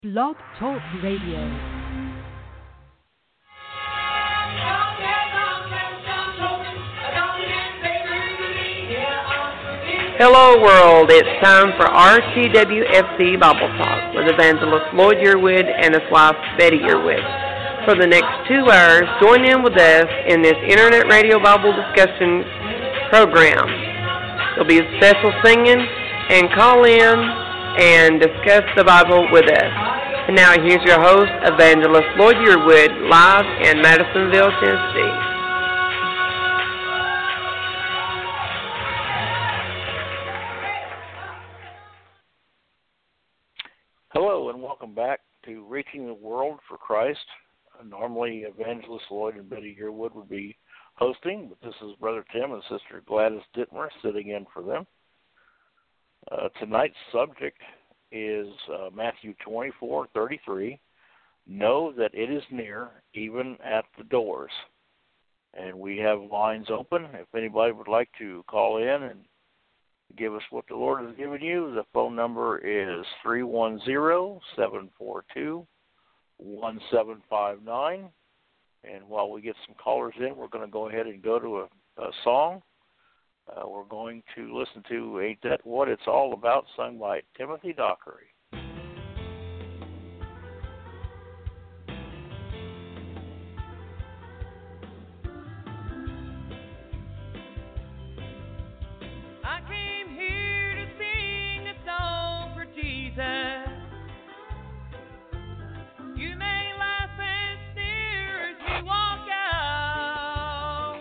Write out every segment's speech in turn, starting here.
Blog Talk Radio. Hello world, it's time for RTWFC Bible Talk with Evangelist Lloyd Yearwood and his wife Betty Yearwood. For the next 2 hours, join in with us in this Internet Radio Bible discussion program. There'll be special singing and call in and discuss the Bible with us. And now here's your host, Evangelist Lloyd Yearwood, live in Madisonville, Tennessee. Hello and welcome back to Reaching the World for Christ. Normally Evangelist Lloyd and Betty Yearwood would be hosting, but this is Brother Tim and Sister Gladys Dittmer sitting in for them. Tonight's subject is Matthew 24:33. Know that it is near, even at the doors. And we have lines open. If anybody would like to call in and give us what the Lord has given you, the phone number is 310-742-1759. And while we get some callers in, we're going to go ahead and go to a song. We're going to listen to Ain't That What It's All About, sung by Timothy Dockery. I came here to sing a song for Jesus. You may laugh and sneer as we walk out.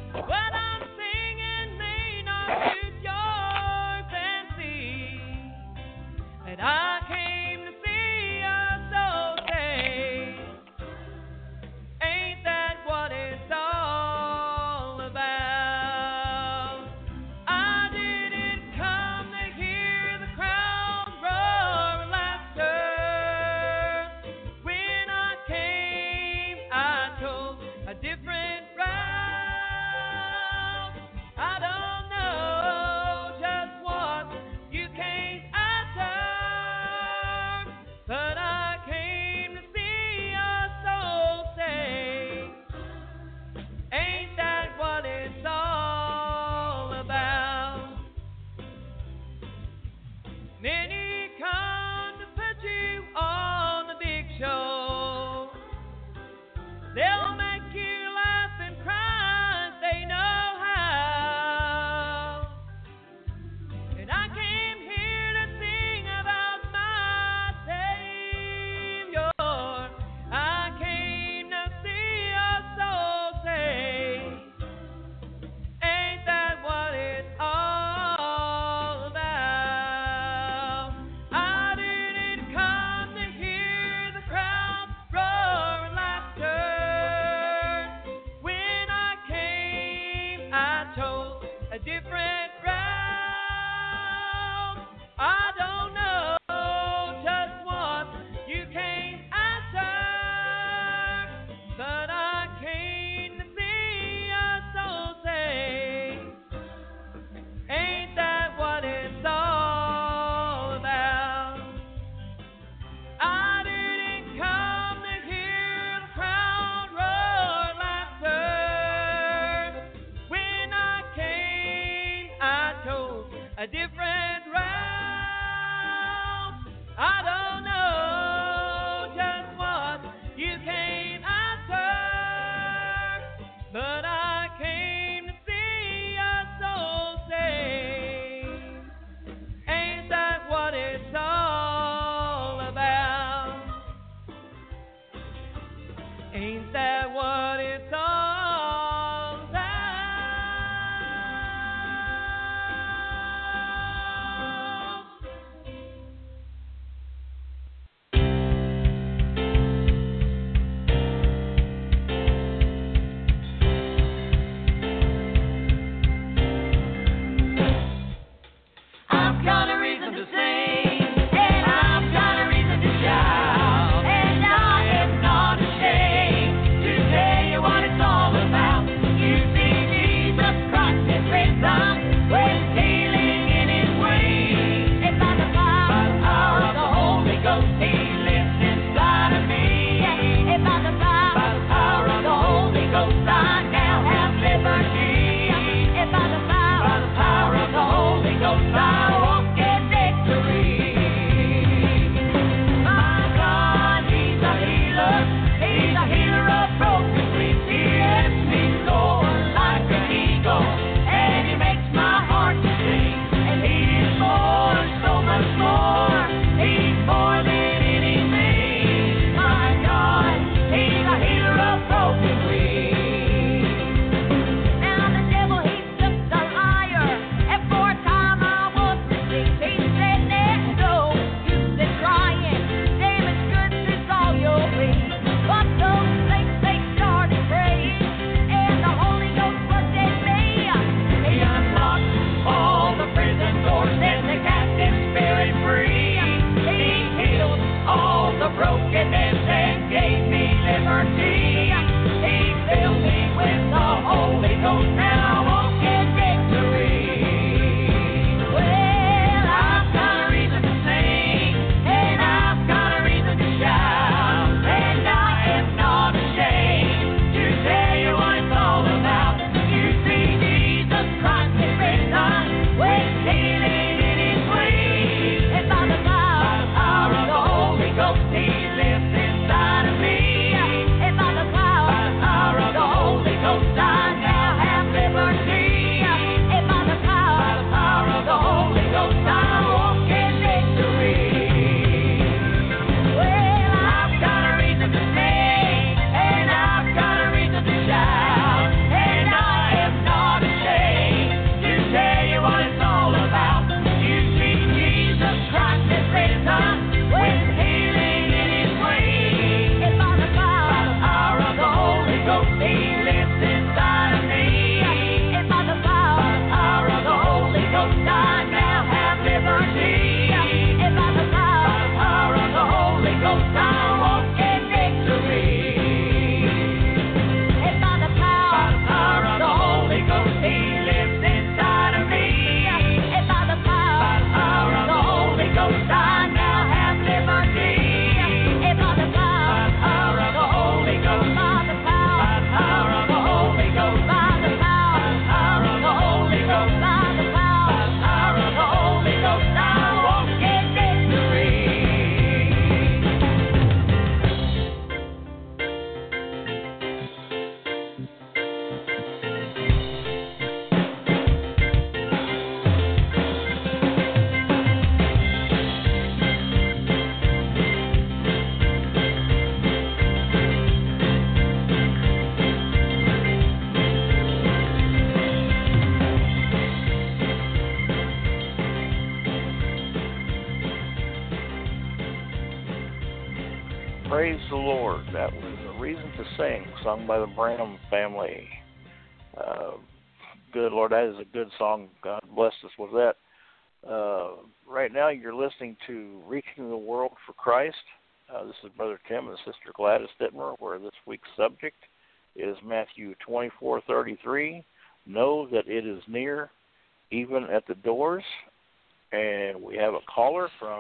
What I'm singing may not suit your fancy, Praise the Lord. That was A Reason to Sing, sung by the Branham family. Good Lord, that is a good song. God bless us with that. Right now you're listening to Reaching the World for Christ. This is Brother Tim and Sister Gladys Dittmer, where this week's subject is Matthew 24:33. Know that it is near, even at the doors. And we have a caller from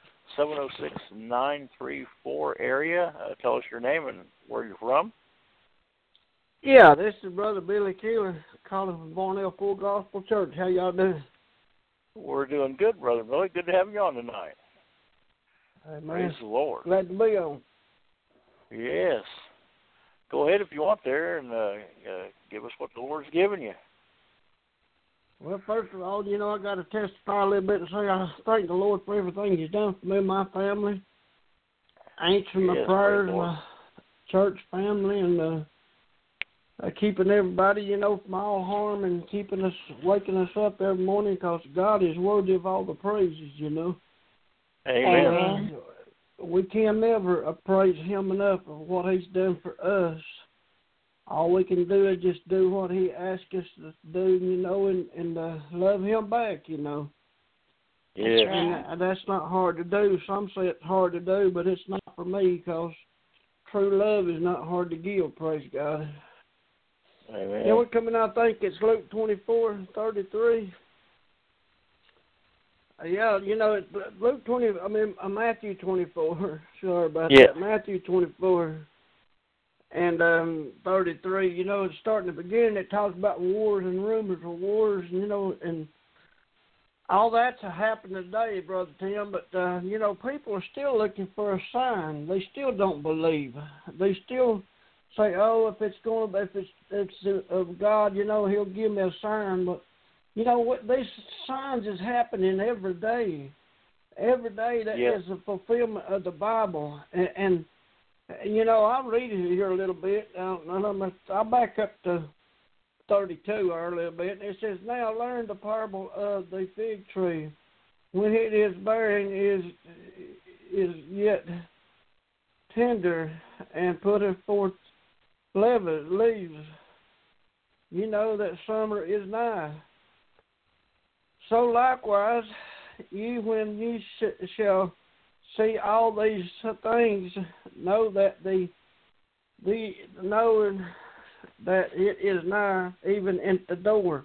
706-934 area. Tell us your name and where you're from. Yeah, this is Brother Billy Keeler calling from Barnell Full Gospel Church. How y'all doing? We're doing good, Brother Billy. Good to have you on tonight. Amen. Praise the Lord. Glad to be on. Yes. Go ahead if you want there and give us what the Lord's given you. Well, first of all, I got to testify a little bit and say I thank the Lord for everything He's done for me and my family. Answering my prayers, my church family, and keeping everybody, from all harm and waking us up every morning, because God is worthy of all the praises, Amen. And, we can never praise Him enough for what He's done for us. All we can do is just do what He asks us to do, and love Him back, Yeah. And that's not hard to do. Some say it's hard to do, but it's not for me, because true love is not hard to give, praise God. Amen. Yeah, we're coming out, I think it's Luke 24:33. Yeah, it's Matthew 24. Sorry about that. Matthew 24 and 33. It's starting to begin. It talks about wars and rumors of wars, and all that's happened today, Brother Tim. But people are still looking for a sign. They still don't believe. They still say, if it's of God, He'll give me a sign. But what, these signs is happening every day. Every day that is a fulfillment of the Bible. And I'll read it here a little bit. I'll back up to 32 or a little bit. It says, now learn the parable of the fig tree. When it is bearing is yet tender and putteth forth leaves, that summer is nigh. So likewise, you, when you shall see all these things, know that knowing that it is nigh, even at the door.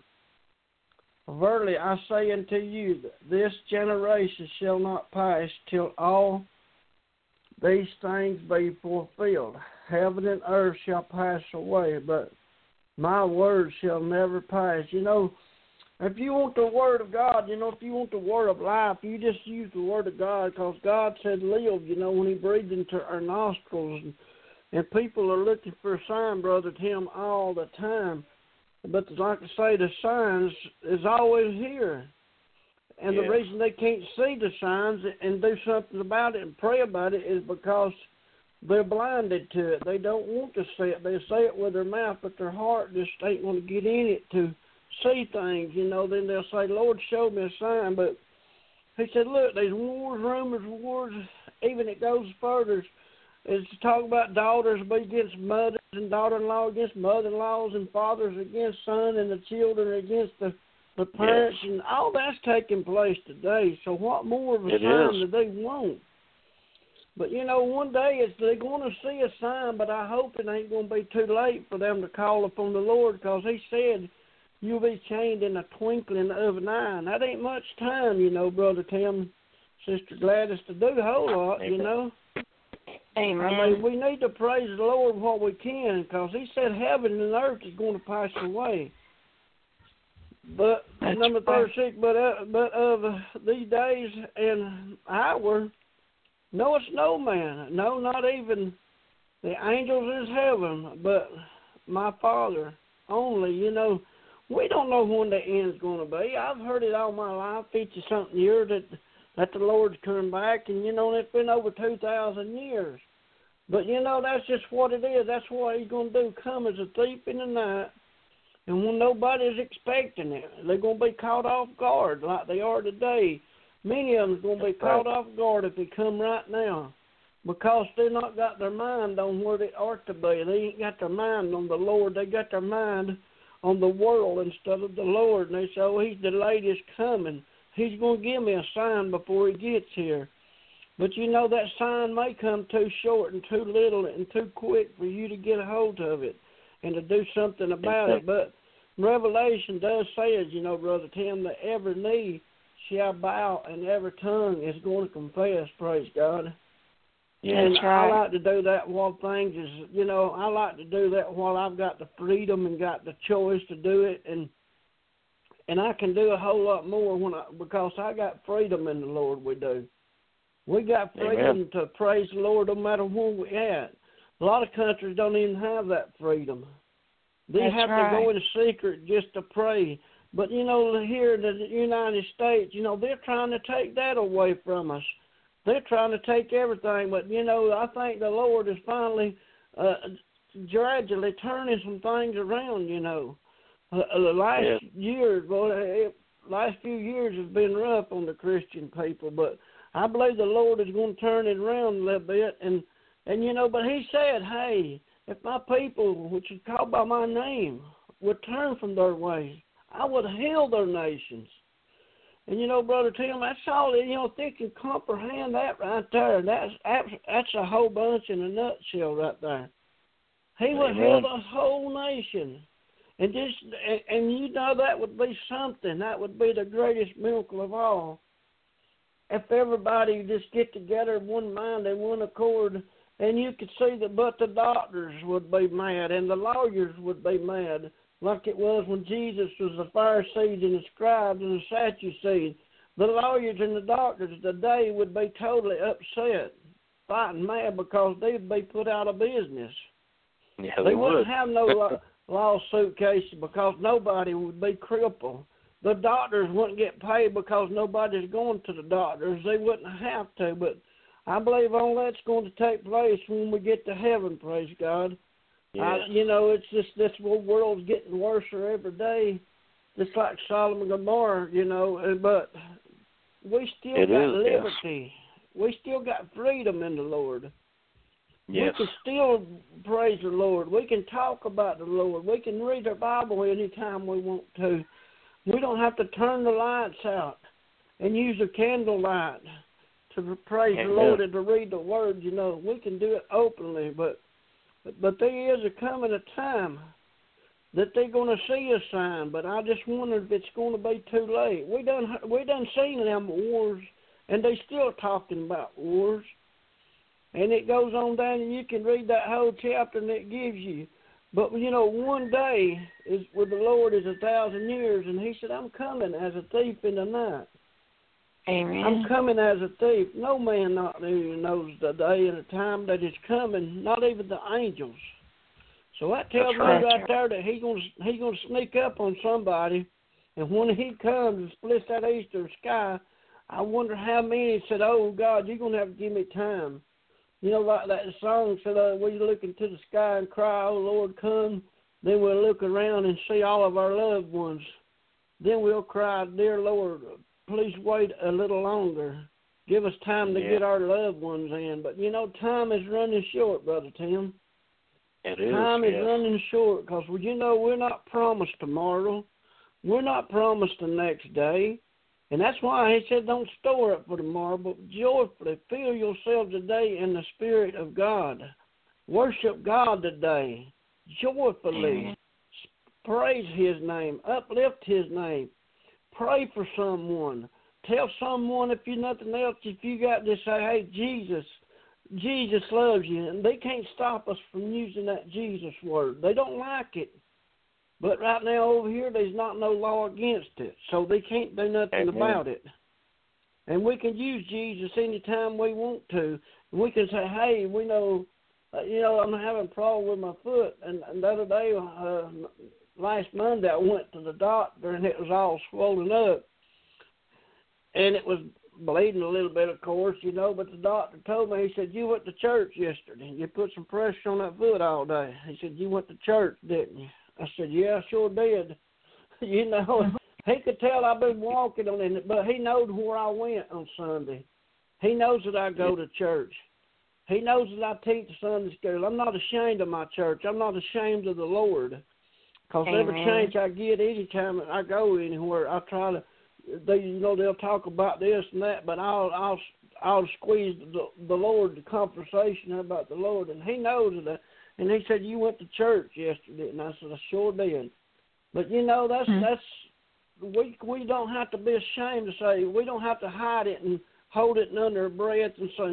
Verily I say unto you, this generation shall not pass till all these things be fulfilled. Heaven and earth shall pass away, but my word shall never pass. If you want the word of God, if you want the word of life, you just use the word of God, because God said live, when He breathed into our nostrils. And people are looking for a sign, Brother Tim, all the time. But like I say, the signs is always here. And the reason they can't see the signs and do something about it and pray about it is because they're blinded to it. They don't want to see it. They say it with their mouth, but their heart just ain't going to get in it to see things. Then they'll say, Lord, show me a sign. But He said, look, there's wars, rumors, wars. Even it goes further. It's to talk about daughters against mothers and daughter-in-law against mother-in-laws and fathers against son and the children against the parents. And all that's taking place today. So what more of a sign do they want? But, one day they're going to see a sign, but I hope it ain't going to be too late for them to call upon the Lord, because He said you'll be chained in a twinkling of an eye. And that ain't much time, Brother Tim, Sister Gladys, to do a whole lot, Amen. I mean, we need to praise the Lord what we can, because He said heaven and earth is going to pass away. But number 36, but of these days and hour, knoweth no man, no, not even the angels in heaven, but my Father only. We don't know when the end's going to be. I've heard it all my life, 50-something years, that the Lord's coming back, and, it's been over 2,000 years. But, that's just what it is. That's what He's going to do, come as a thief in the night, and when nobody's expecting it. They're going to be caught off guard like they are today. Many of them are going to be caught off guard if they come right now. because they not got their mind on where they ought to be. They ain't got their mind on the Lord. They got their mind on the world instead of the Lord. And they say, oh, he's delayed his coming. He's going to give me a sign before he gets here. But you know that sign may come too short and too little and too quick for you to get a hold of it and to do something about it. But Revelation does say, as you know, Brother Tim, that every knee shall bow and every tongue is going to confess, praise God. And That's right. I like to do that while things is, you know, I like to do that while I've got the freedom and got the choice to do it. And I can do a whole lot more because I got freedom in the Lord, we do. We got freedom to praise the Lord no matter where we're at. A lot of countries don't even have that freedom. They have to go in secret just to pray. But, you know, here in the United States, you know, they're trying to take that away from us. They're trying to take everything. But, you know, I think the Lord is finally gradually turning some things around, you know. The last last few years has been rough on the Christian people, but I believe the Lord is going to turn it around a little bit. And you know, but he said, hey, if my people, which is called by my name, would turn from their ways, I would heal their nations. And, you know, Brother Tim, that's all, you know, if they can comprehend that right there, that's a whole bunch in a nutshell right there. He would heal the whole nation. And you know that would be something. That would be the greatest miracle of all. If everybody just get together in one mind and one accord, and you could see that, but the doctors would be mad and the lawyers would be mad, like it was when Jesus was the Pharisees and the scribes and the Sadducees. The lawyers and the doctors today would be totally upset, fighting mad because they'd be put out of business. Yeah, they wouldn't have no lawsuit cases because nobody would be crippled. The doctors wouldn't get paid because nobody's going to the doctors. They wouldn't have to, but I believe all that's going to take place when we get to heaven, praise God. Yes. You know, it's just this world's getting worse every day, just like Sodom and Gomorrah, you know, but we still got liberty. Yes. We still got freedom in the Lord. Yes. We can still praise the Lord. We can talk about the Lord. We can read our Bible anytime we want to. We don't have to turn the lights out and use a candlelight to praise the Lord and to read the Word. You know, we can do it openly, but there is coming a time that they're going to see a sign. But I just wonder if it's going to be too late. We done seen them wars, and they still talking about wars. And it goes on down, and you can read that whole chapter, and it gives you. But, you know, one day is with the Lord is 1,000 years, and he said, I'm coming as a thief in the night. Amen. I'm coming as a thief. No man not even knows the day and the time that is coming, not even the angels. So that tells me right there that he's gonna sneak up on somebody, and when he comes and splits that eastern sky, I wonder how many said, oh, God, you're going to have to give me time. You know, like that song said, we look into the sky and cry, oh, Lord, come. Then we'll look around and see all of our loved ones. Then we'll cry, dear Lord, please wait a little longer. Give us time to get our loved ones in. But, you know, time is running short, Brother Tim. It is. Time is running short because, you know, we're not promised tomorrow. We're not promised the next day. And that's why he said don't store up for tomorrow, but joyfully fill yourselves today in the Spirit of God. Worship God today. Joyfully praise his name. Uplift his name. Pray for someone. Tell someone, if you nothing else, if you got to say, hey, Jesus loves you. And they can't stop us from using that Jesus word. They don't like it. But right now over here, there's not no law against it, so they can't do nothing about it. And we can use Jesus anytime we want to. We can say, hey, we know, I'm having a problem with my foot. And the other day, last Monday, I went to the doctor, and it was all swollen up. And it was bleeding a little bit, of course, you know, but the doctor told me, he said, you went to church yesterday. You put some pressure on that foot all day. He said, you went to church, didn't you? I said, yeah, I sure did. You know, he could tell I've been walking on it, but he knows where I went on Sunday. He knows that I go to church. He knows that I teach Sunday school. I'm not ashamed of my church. I'm not ashamed of the Lord. Because every chance I get, any time I go anywhere, I try to. They'll talk about this and that, but I'll squeeze the Lord, the conversation about the Lord, and He knows that. And he said, "You went to church yesterday," and I said, "I sure did." But that's we don't have to be ashamed to say. We don't have to hide it and hold it under our breath and say,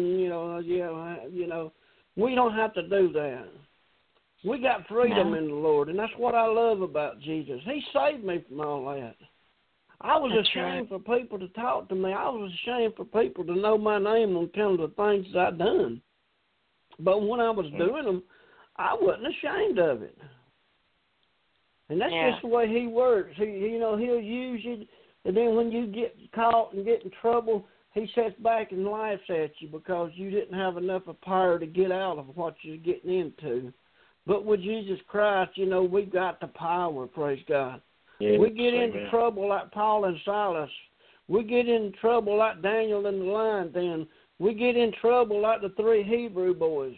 We don't have to do that. We got freedom in the Lord, and that's what I love about Jesus. He saved me from all that. I was ashamed for people to talk to me. I was ashamed for people to know my name and tell them the things that I'd done. But when I was doing them, I wasn't ashamed of it. And that's just the way He works. He'll use you, and then when you get caught and get in trouble, He sits back and laughs at you because you didn't have enough of power to get out of what you're getting into. But with Jesus Christ, we got the power, praise God. Yes, we get into trouble like Paul and Silas. We get in trouble like Daniel in the lion den. We get in trouble like the 3 Hebrew boys.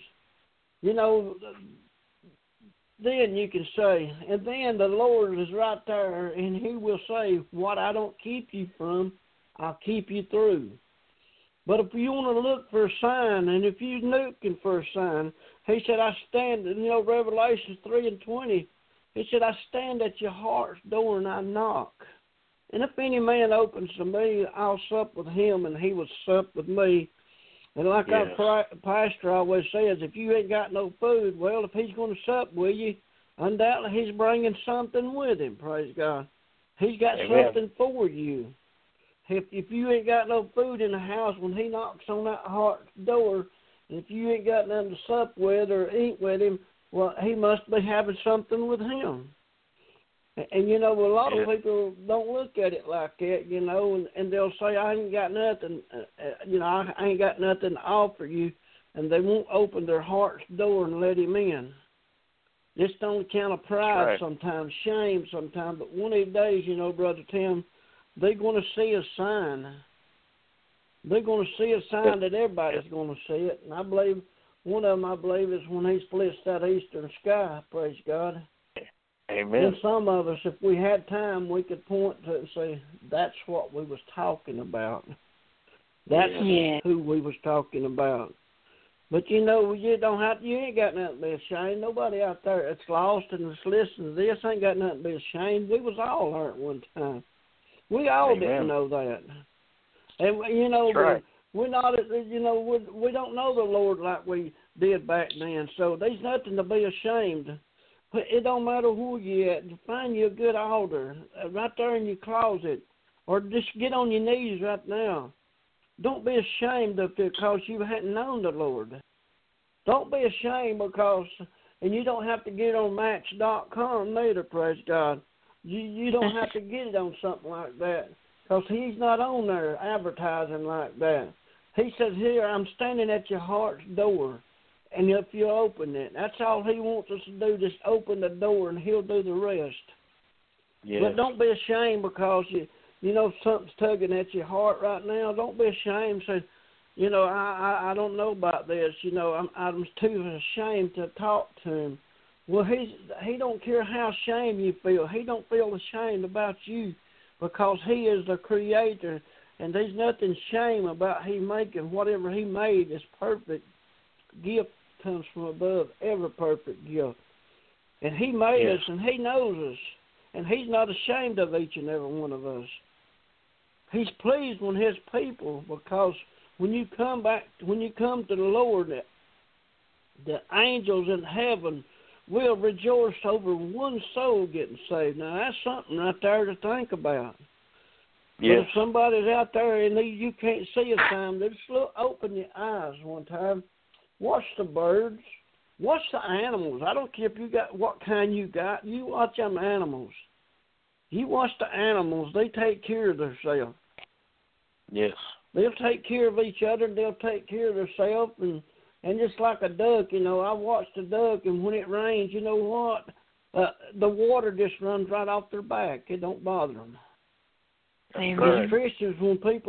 Then you can say, and then the Lord is right there, and He will say, what I don't keep you from, I'll keep you through. But if you want to look for a sign, and if you're looking for a sign, He said, I stand, Revelation 3:20, He said, I stand at your heart's door and I knock. And if any man opens to me, I'll sup with him and he will sup with me. And like our pastor always says, if you ain't got no food, well, if he's going to sup with you, undoubtedly he's bringing something with him, praise God. He's got something for you. If you ain't got no food in the house when He knocks on that heart's door, and if you ain't got nothing to sup with or eat with Him, well, He must be having something with Him. And a lot of people don't look at it like that, and they'll say, I ain't got nothing, I ain't got nothing to offer you, and they won't open their heart's door and let Him in. Just on account of pride sometimes, shame sometimes, but one of these days, Brother Tim, they're going to see a sign. They're going to see a sign that everybody's going to see it. And I believe, one of them, is when He splits that eastern sky, praise God. Amen. And some of us, if we had time, we could point to it and say, that's what we was talking about. That's who we was talking about. But you ain't got nothing to be ashamed. Nobody out there that's lost and that's listening to this ain't got nothing to be ashamed. We was all there at one time. We all didn't know that. And, we're not, we don't know the Lord like we did back then. So there's nothing to be ashamed. It don't matter who you at. Find you a good altar right there in your closet, or just get on your knees right now. Don't be ashamed of it because you hadn't known the Lord. Don't be ashamed because, and you don't have to get it on Match.com neither, praise God. You don't have to get it on something like that because He's not on there advertising like that. He says, here, I'm standing at your heart's door, and if you open it, that's all He wants us to do, just open the door, and He'll do the rest. Yes. But don't be ashamed because something's tugging at your heart right now. Don't be ashamed. Say, I don't know about this. I'm too ashamed to talk to Him. Well, He don't care how ashamed you feel. He don't feel ashamed about you because He is the Creator, and there's nothing shame about He making whatever He made is perfect. Gift comes from above, every perfect gift. And He made us, and He knows us, and He's not ashamed of each and every one of us. He's pleased with His people because when you come to the Lord, the angels in heaven will rejoice over one soul getting saved. Now, that's something right there to think about. Yes. But if somebody's out there and you can't see a sign, just open your eyes one time. Watch the birds. Watch the animals. I don't care if you got what kind you got. You watch them animals. You watch the animals. They take care of themselves. Yes. They'll take care of each other. They'll take care of themselves. And just like a duck, I watched a duck, and when it rains, you know what? The water just runs right off their back. It don't bother them. Amen. As Christians, when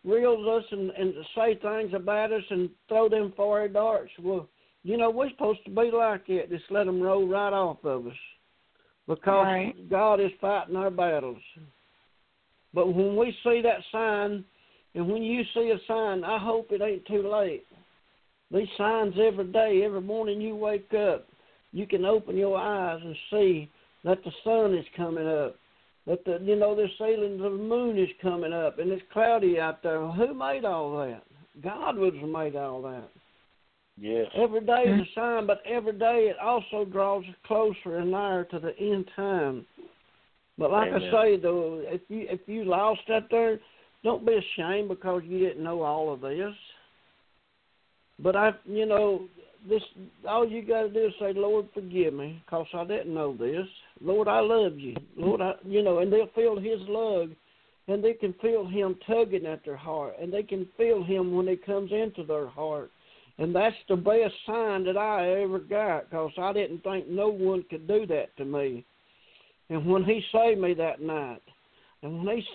reels us and say things about us and throw them fiery darts. Well, you know, we're supposed to be like it. Just let them roll right off of us because God is fighting our battles. But when we see that sign, and when you see a sign, I hope it ain't too late. These signs every day, every morning you wake up, you can open your eyes and see that the sun is coming up, that the ceiling of the moon is coming up, and it's cloudy out there. Who made all that? God was made all that. Yes. Every day is a sign, but every day it also draws us closer and nigher to the end time. But like I say, though, if you lost out there, don't be ashamed because you didn't know all of this. But this, all you got to do is say, Lord, forgive me, because I didn't know this. Lord, I love you. Lord, and they'll feel his love, and they can feel him tugging at their heart, and they can feel him when he comes into their heart. And that's the best sign that I ever got, because I didn't think no one could do that to me. And when he saved me that night, that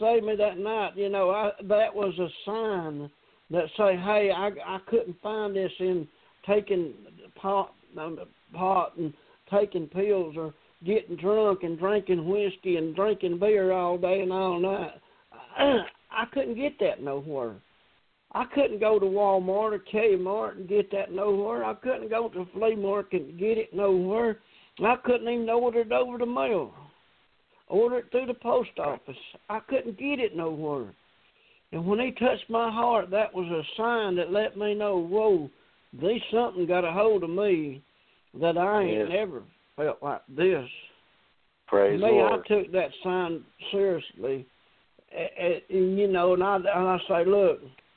was a sign that say, hey, I couldn't find this in taking pot and taking pills or getting drunk and drinking whiskey and drinking beer all day and all night. I couldn't get that nowhere. I couldn't go to Walmart or Kmart and get that nowhere. I couldn't go to the flea market and get it nowhere. I couldn't even order it over the mail. Order it through the post office. I couldn't get it nowhere. And when he touched my heart, that was a sign that let me know, whoa, there's something got a hold of me that I ain't never felt like this. Praise the Lord. I took that sign seriously. And I say, look,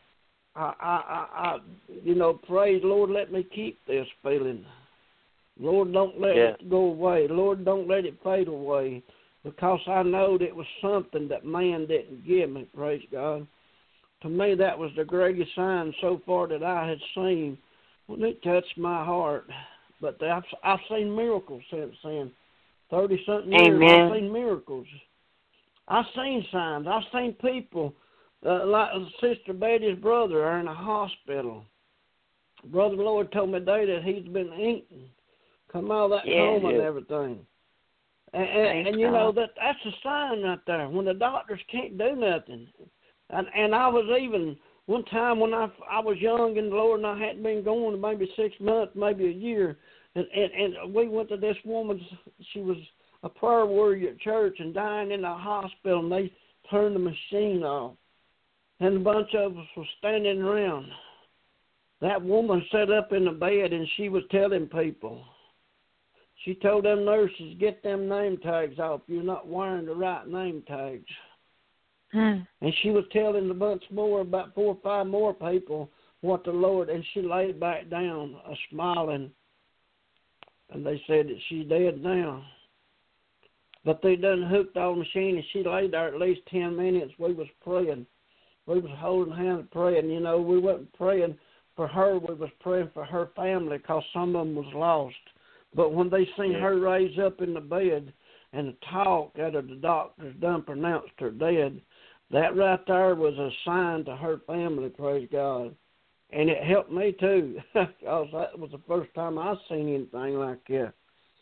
I praise Lord, let me keep this feeling. Lord, don't let it go away. Lord, don't let it fade away, because I know that it was something that man didn't give me, praise God. To me, that was the greatest sign so far that I had seen when it touched my heart. But I've seen miracles since then. 30-something years, I've seen miracles. I've seen signs. I've seen people, like Sister Betty's brother, are in a hospital. Brother Lloyd told me today that he's been eating, come out of that coma and everything. And you know, that's a sign right there, when the doctors can't do nothing. And I was even, one time when I was young in the Lord and I hadn't been going maybe 6 months, maybe a year, and we went to this woman's, she was a prayer warrior at church and dying in a hospital, and they turned the machine off. And a bunch of us were standing around. That woman sat up in the bed and she was telling people. She told them nurses, get them name tags off. You're not wearing the right name tags. And she was telling a bunch more, about 4 or 5 more people, what the Lord, and she laid back down, smiling. And they said that she's dead now. But they done hooked on the machine, and she laid there at least 10 minutes. We was praying. We was holding hands and praying. You know, we wasn't praying for her. We was praying for her family, because some of them was lost. But when they seen her raise up in the bed and talk after the doctors done pronounced her dead, that right there was a sign to her family, praise God. And it helped me too, because that was the first time I seen anything like that.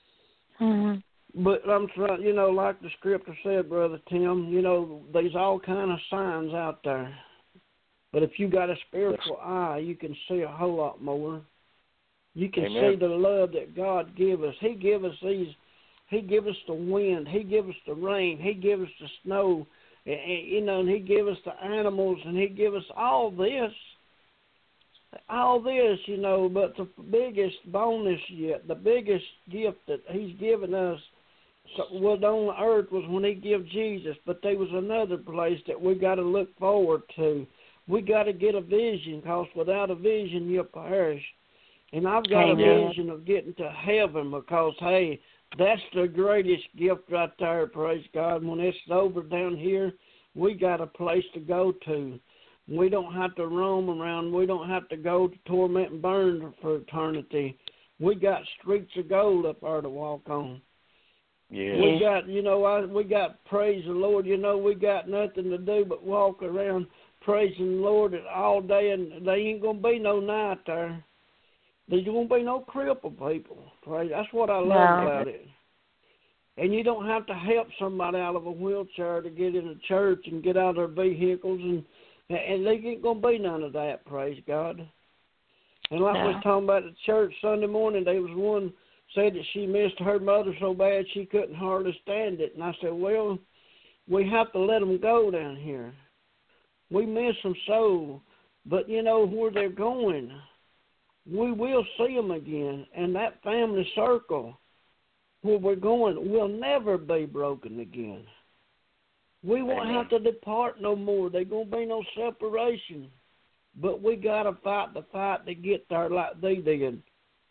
But I'm trying, you know, like the scripture said, Brother Tim, you know, there's all kind of signs out there. But if you got a spiritual eye, you can see a whole lot more. You can see the love that God give us. He give us these. He give us the wind. He give us the rain. He give us the snow. And He give us the animals, and He give us all this. All this, you know. But the biggest bonus yet, the biggest gift that He's given us was on earth was when He gave Jesus. But there was another place that we got to look forward to. We got to get a vision, because without a vision, you'll perish. And I've got a vision of getting to heaven, because, hey, that's the greatest gift right there, praise God. When it's over down here, we got a place to go to. We don't have to roam around. We don't have to go to torment and burn for eternity. We got streets of gold up there to walk on. Yeah. We got, we got, praise the Lord, we got nothing to do but walk around praising the Lord all day, and there ain't going to be no night there. There's going to be no crippled people. Praise. That's what I love about it. And you don't have to help somebody out of a wheelchair to get into church and get out of their vehicles, and there ain't going to be none of that, praise God. And like we was talking about at church Sunday morning, there was one said that she missed her mother so bad she couldn't hardly stand it. And I said, well, we have to let them go down here. We miss them so, but you know where they're going. We will see them again, and that family circle where we're going will never be broken again. We won't have to depart no more. There's going to be no separation. But we got to fight the fight to get there like they did.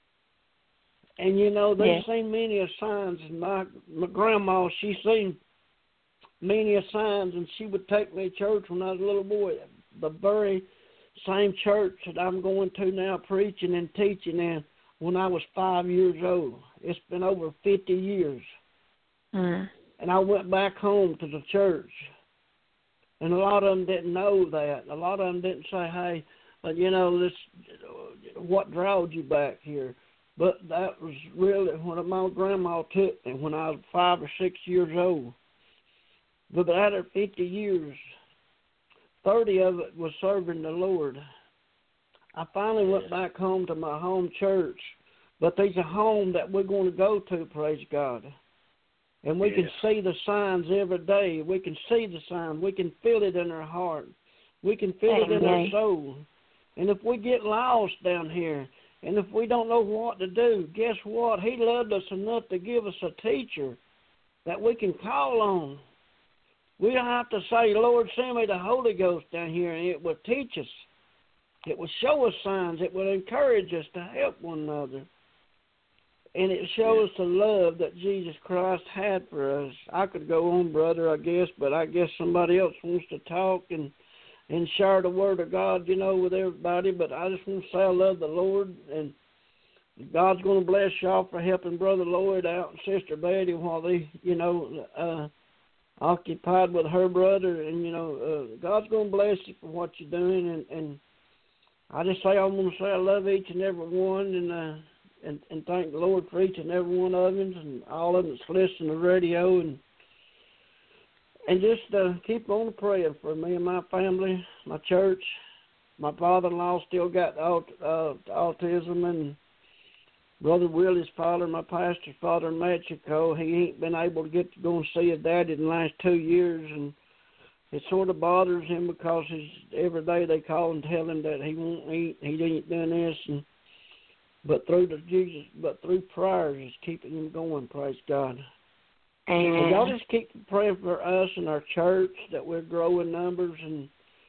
And, you know, they've seen many signs. And my grandma, she seen many signs, and she would take me to church when I was a little boy. The very same church that I'm going to now preaching and teaching in when I was 5 years old. It's been over 50 years. And I went back home to the church. And a lot of them didn't know that. A lot of them didn't say, hey, you know, this, what drawed you back here? But that was really when my grandma took me when I was 5 or 6 years old. But after 50 years, 30 of it was serving the Lord. I finally went back home to my home church. But there's a home that we're going to go to, praise God. And we can see the signs every day. We can see the signs. We can feel it in our heart. We can feel it in our soul. And if we get lost down here, and if we don't know what to do, guess what? He loved us enough to give us a teacher that we can call on. We don't have to say, Lord, send me the Holy Ghost down here, and it will teach us. It will show us signs. It will encourage us to help one another. And it shows the love that Jesus Christ had for us. I could go on, brother, I guess, but I guess somebody else wants to talk and share the word of God, you know, with everybody. But I just want to say I love the Lord, and God's going to bless y'all for helping Brother Lloyd out and Sister Betty while they, you know, occupied with her brother. And, you know, God's going to bless you for what you're doing. And I just say I'm going to say I love each and every one, and thank the Lord for each and every one of them and all of them that's listening to the radio, and just keep on praying for me and my family, my church. My father-in-law still got autism, and Brother Willie's father, my pastor's father in Mexico, he ain't been able to get to go and see his daddy in the last 2 years, and it sort of bothers him because every day they call and tell him that he won't eat, he ain't doing this, But through prayers is keeping him going, praise God. Amen. So y'all just keep praying for us and our church that we're growing numbers, and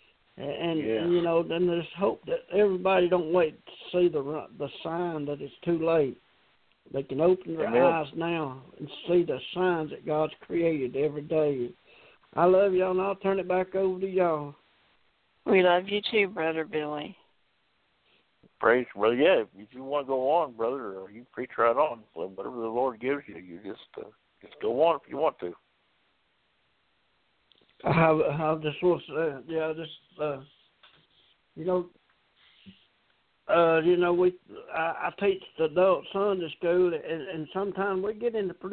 you know, then there's hope that everybody don't wait to see the sign that it's too late. They can open their eyes now and see the signs that God's created every day. I love y'all, and I'll turn it back over to y'all. We love you too, Brother Billy. Praise, brother. Yeah, if you want to go on, brother, or you preach right on. So whatever the Lord gives you, you just go on if you want to. I just want to I teach the adult Sunday school, and sometimes we get into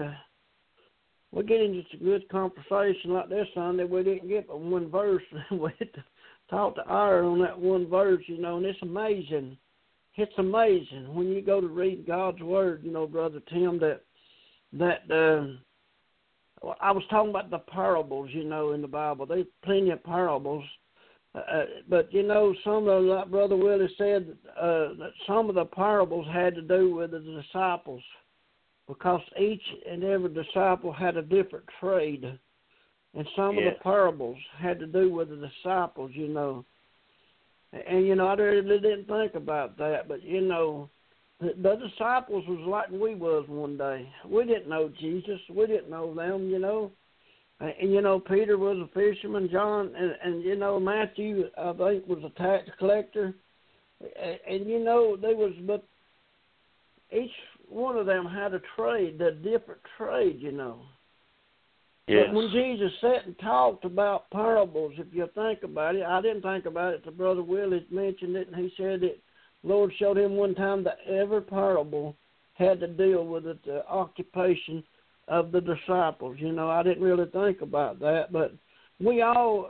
some good conversation like this Sunday. We didn't get but one verse, and we had to talk to Ira on that one verse, you know, and it's amazing. It's amazing when you go to read God's Word, you know, Brother Tim, that I was talking about the parables, you know, in the Bible. There's plenty of parables. But, you know, some of them, like Brother Willie said, that some of the parables had to do with the disciples because each and every disciple had a different trade. And some of the parables had to do with the disciples, you know. And, you know, I really didn't think about that. But, you know, the disciples was like we was one day. We didn't know Jesus. We didn't know them, you know. And, you know, Peter was a fisherman, John, and you know, Matthew, I think, was a tax collector. And, you know, but each one of them had a trade, a different trade, you know. Yes. But when Jesus sat and talked about parables, if you think about it, I didn't think about it. The Brother Willie mentioned it, and he said that Lord showed him one time that every parable had to deal with the occupation of the disciples. You know, I didn't really think about that, but we all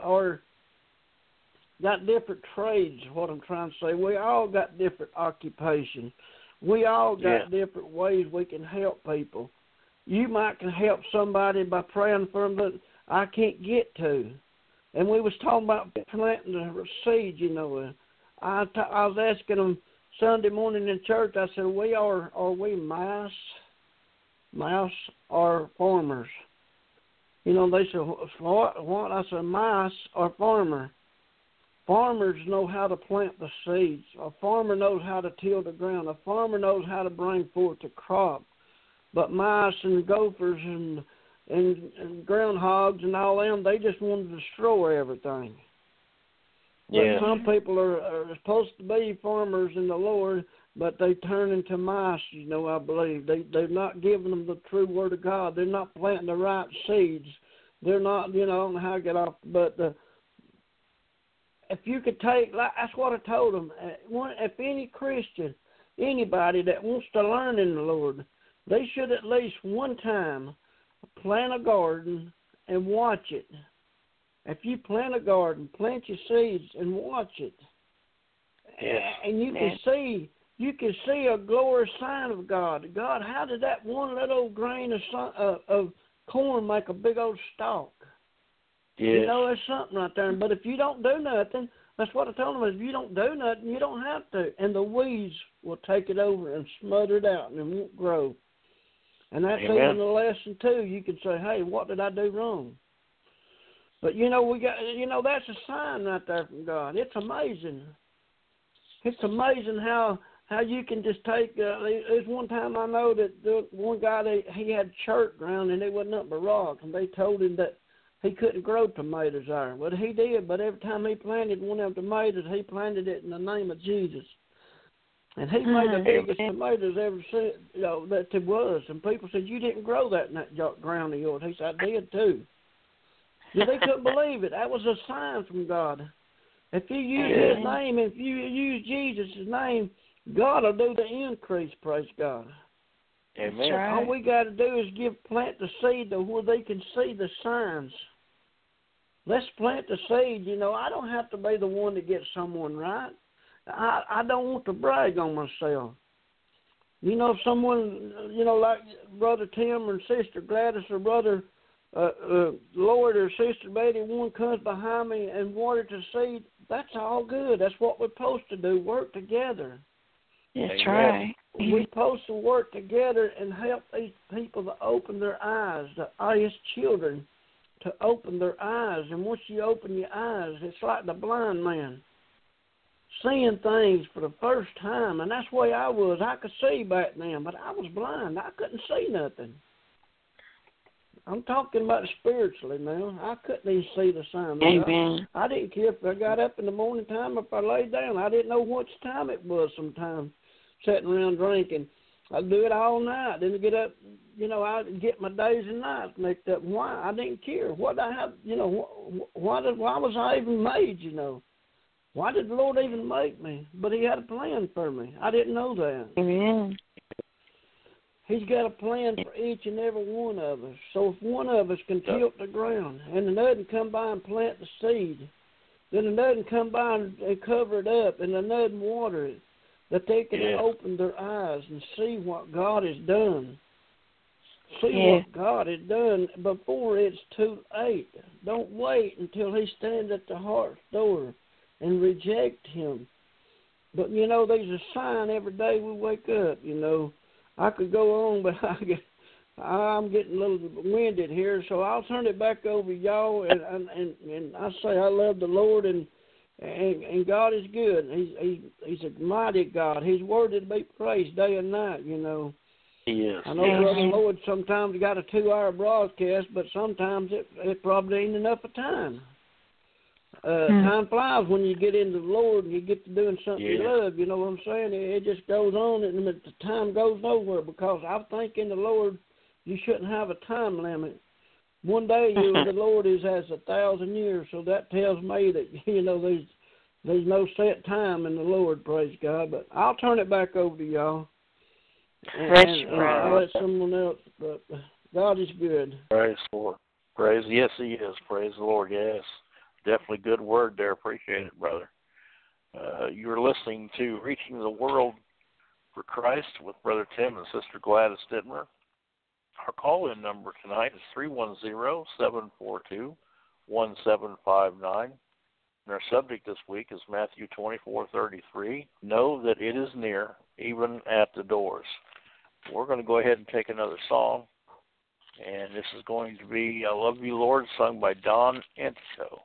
got different trades, is what I'm trying to say. We all got different occupations. We all got different ways we can help people. You might can help somebody by praying for them that I can't get to. And we was talking about planting the seed, you know. I was asking them Sunday morning in church, I said, are we mice or farmers? You know, they said, what? I said, mice or farmer. Farmers know how to plant the seeds. A farmer knows how to till the ground. A farmer knows how to bring forth the crop. But mice and gophers and groundhogs and all them, they just want to destroy everything. Yeah. But some people are supposed to be farmers in the Lord, but they turn into mice, you know, I believe. They're not giving them the true word of God. They're not planting the right seeds. They're not, you know, I don't know how to get off, but if you could take, that's what I told them. If any Christian, anybody that wants to learn in the Lord, they should at least one time plant a garden and watch it. If you plant a garden, plant your seeds and watch it. Yes. And you can see a glorious sign of God. God, how did that one little grain of corn make a big old stalk? Yes. You know, there's something right there. But if you don't do nothing, that's what I told them, is if you don't do nothing, you don't have to. And the weeds will take it over and smother it out and it won't grow. And that's Amen. even a lesson, too. You can say, hey, what did I do wrong? But, you know, that's a sign right there from God. It's amazing. It's amazing how you can just take, there's one time I know that one guy, he had church ground and it wasn't nothing but rock, and they told him that he couldn't grow tomatoes there. Well, he did, but every time he planted one of them tomatoes, he planted it in the name of Jesus. And he made the biggest tomatoes ever seen, you know, that there was. And people said, you didn't grow that in that ground of yours. He said, I did too. Yeah, they couldn't believe it. That was a sign from God. If you use his name, if you use Jesus' name, God will do the increase, praise God. Amen. Right. All we got to do is plant the seed to where they can see the signs. Let's plant the seed. You know, I don't have to be the one to get someone right. I don't want to brag on myself. You know, if someone, you know, like Brother Tim or Sister Gladys or Brother Lloyd or Sister Betty, one comes behind me and waters the seed, that's all good. That's what we're supposed to do, work together. That's right. We're supposed to work together and help these people to open their eyes, the highest children, to open their eyes. And once you open your eyes, it's like the blind man, seeing things for the first time. And that's the way I was. I could see back then, but I was blind. I couldn't see nothing. I'm talking about spiritually now. I couldn't even see the sign. Amen. I didn't care if I got up in the morning time or if I laid down. I didn't know which time it was sometimes, sitting around drinking. I'd do it all night. Then get up, you know, I'd get my days and nights mixed up. Why? I didn't care. What I have, you know, why was I even made, you know? Why did the Lord even make me? But he had a plan for me. I didn't know that. Amen. He's got a plan for each and every one of us. So if one of us can tilt the ground and another can come by and plant the seed, then another can come by and cover it up and another can water it, that they can open their eyes and see what God has done. See what God has done before it's too late. Don't wait until he stands at the heart's door and reject him. But, you know, there's a sign every day we wake up, you know. I could go on, but I'm getting a little winded here, so I'll turn it back over to y'all. And I say I love the Lord, and God is good. He's a mighty God. He's worthy to be praised day and night, you know. Yes. I know Brother Lloyd sometimes got a 2-hour broadcast, but sometimes it probably ain't enough of time. Time flies when you get into the Lord and you get to doing something you love. You know what I'm saying? It just goes on, and the time goes nowhere, because I think in the Lord you shouldn't have a time limit. one day the Lord has 1,000 years, so that tells me that there's no set time in the Lord. Praise God. But I'll turn it back over to y'all, and I'll let someone else. But God is good. Praise the Lord. Praise, yes, He is. Praise the Lord. Yes, definitely good word there. Appreciate it, brother. You're listening to Reaching the World for Christ with Brother Tim and Sister Gladys Dittmer. Our call-in number tonight is 310-742-1759. And our subject this week is Matthew 24:33. Know that it is near, even at the doors. We're going to go ahead and take another song. And this is going to be I Love You, Lord, sung by Don Entito.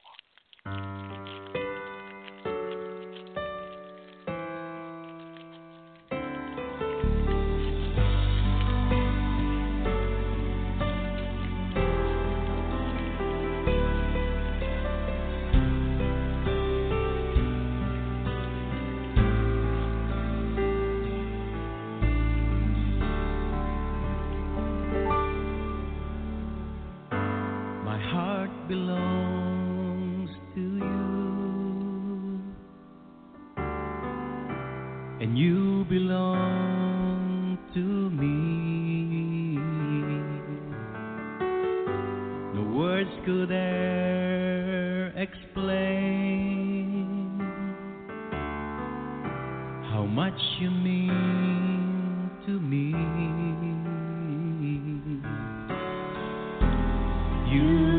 Belongs to you, and you belong to me. No words could ever explain how much you mean to me. You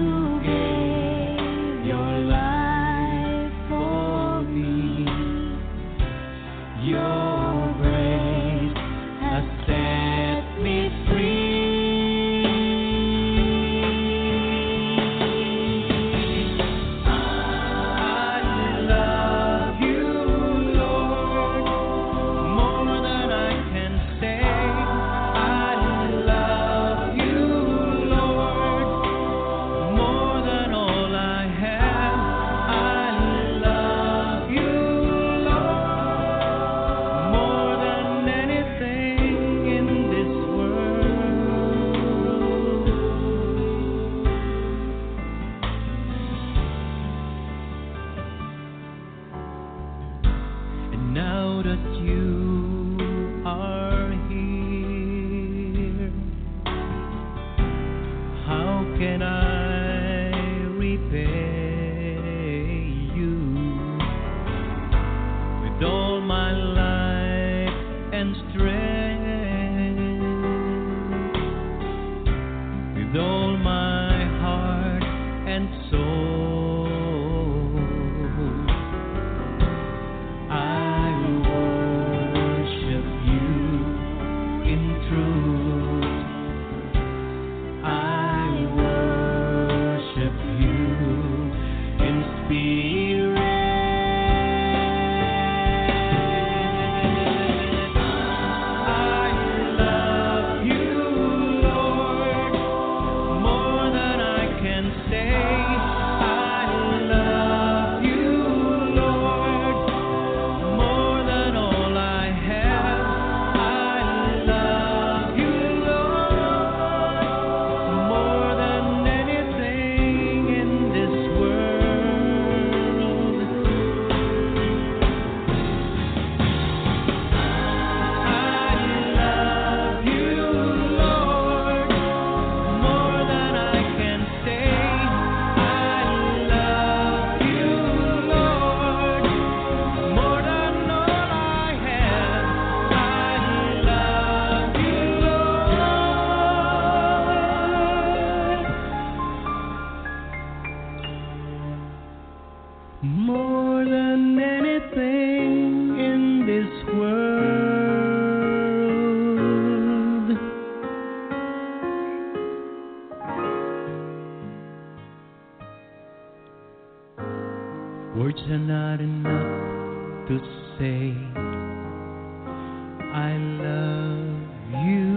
more than anything in this world. Words are not enough to say I love you.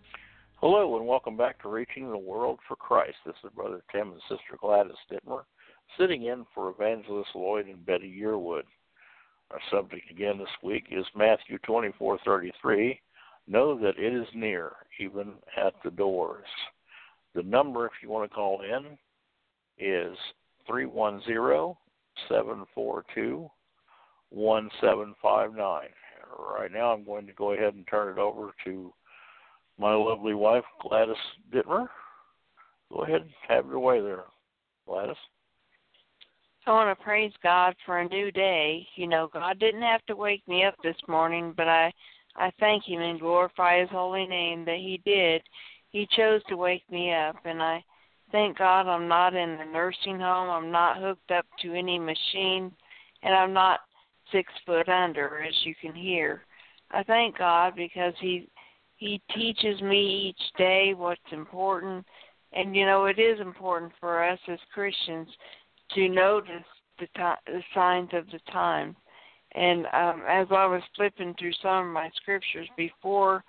Hello and welcome back to Reaching the World for Christ. This is Brother Tim and Sister Gladys Dittmer. sitting in for Evangelist Lloyd and Betty Yearwood. Our subject again this week is Matthew 24:33. Know that it is near, even at the doors. The number, if you want to call in, is 310-742-1759. Right now I'm going to go ahead and turn it over to my lovely wife, Gladys Dittmer. Go ahead and have your way there, Gladys. I want to praise God for a new day. You know, God didn't have to wake me up this morning, but I thank Him and glorify His holy name that He did. He chose to wake me up, and I thank God I'm not in a nursing home. I'm not hooked up to any machine, and I'm not 6 foot under, as you can hear. I thank God because He teaches me each day what's important, and, you know, it is important for us as Christians to notice the signs of the time. And as I was flipping through some of my scriptures before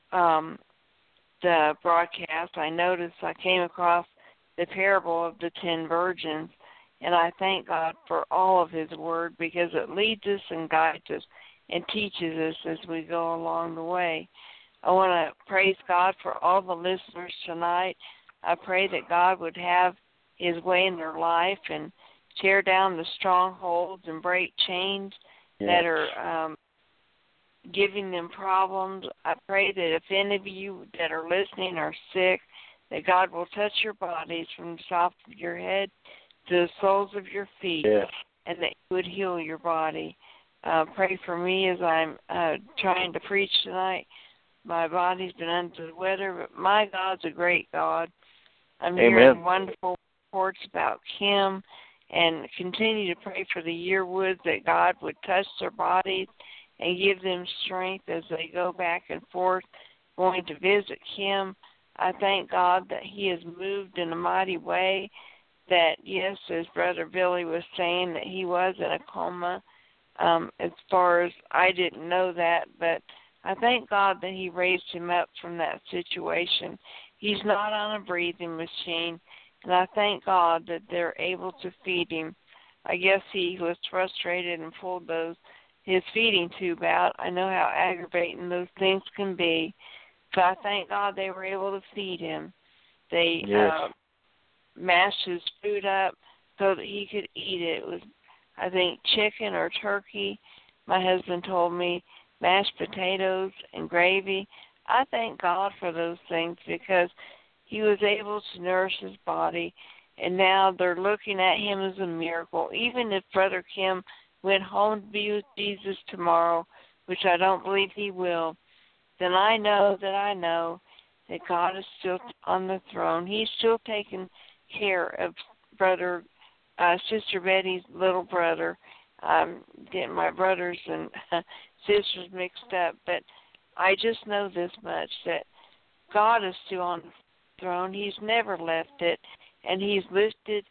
the broadcast, I noticed I came across the parable of the 10 virgins, and I thank God for all of His word because it leads us and guides us and teaches us as we go along the way. I want to praise God for all the listeners tonight. I pray that God would have His way in their life and tear down the strongholds and break chains that are giving them problems. I pray that if any of you that are listening are sick, that God will touch your bodies from the top of your head to the soles of your feet, and that He would heal your body. Pray for me as I'm trying to preach tonight. My body's been under the weather, but my God's a great God. I'm hearing wonderful reports about Kim, and continue to pray for the Yearwoods that God would touch their bodies and give them strength as they go back and forth going to visit Kim. I thank God that He has moved in a mighty way, that, yes, as Brother Billy was saying, that he was in a coma. As far as I didn't know that, but I thank God that He raised him up from that situation. He's not on a breathing machine, and I thank God that they're able to feed him. I guess he was frustrated and pulled his feeding tube out. I know how aggravating those things can be, but I thank God they were able to feed him. They mashed his food up so that he could eat it. It was, I think, chicken or turkey. My husband told me mashed potatoes and gravy. I thank God for those things because he was able to nourish his body, and now they're looking at him as a miracle. Even if Brother Kim went home to be with Jesus tomorrow, which I don't believe he will, then I know that God is still on the throne. He's still taking care of Sister Betty's little brother. I'm getting my brothers and sisters mixed up, but I just know this much, that God is still on the throne. He's never left it, and He's lifted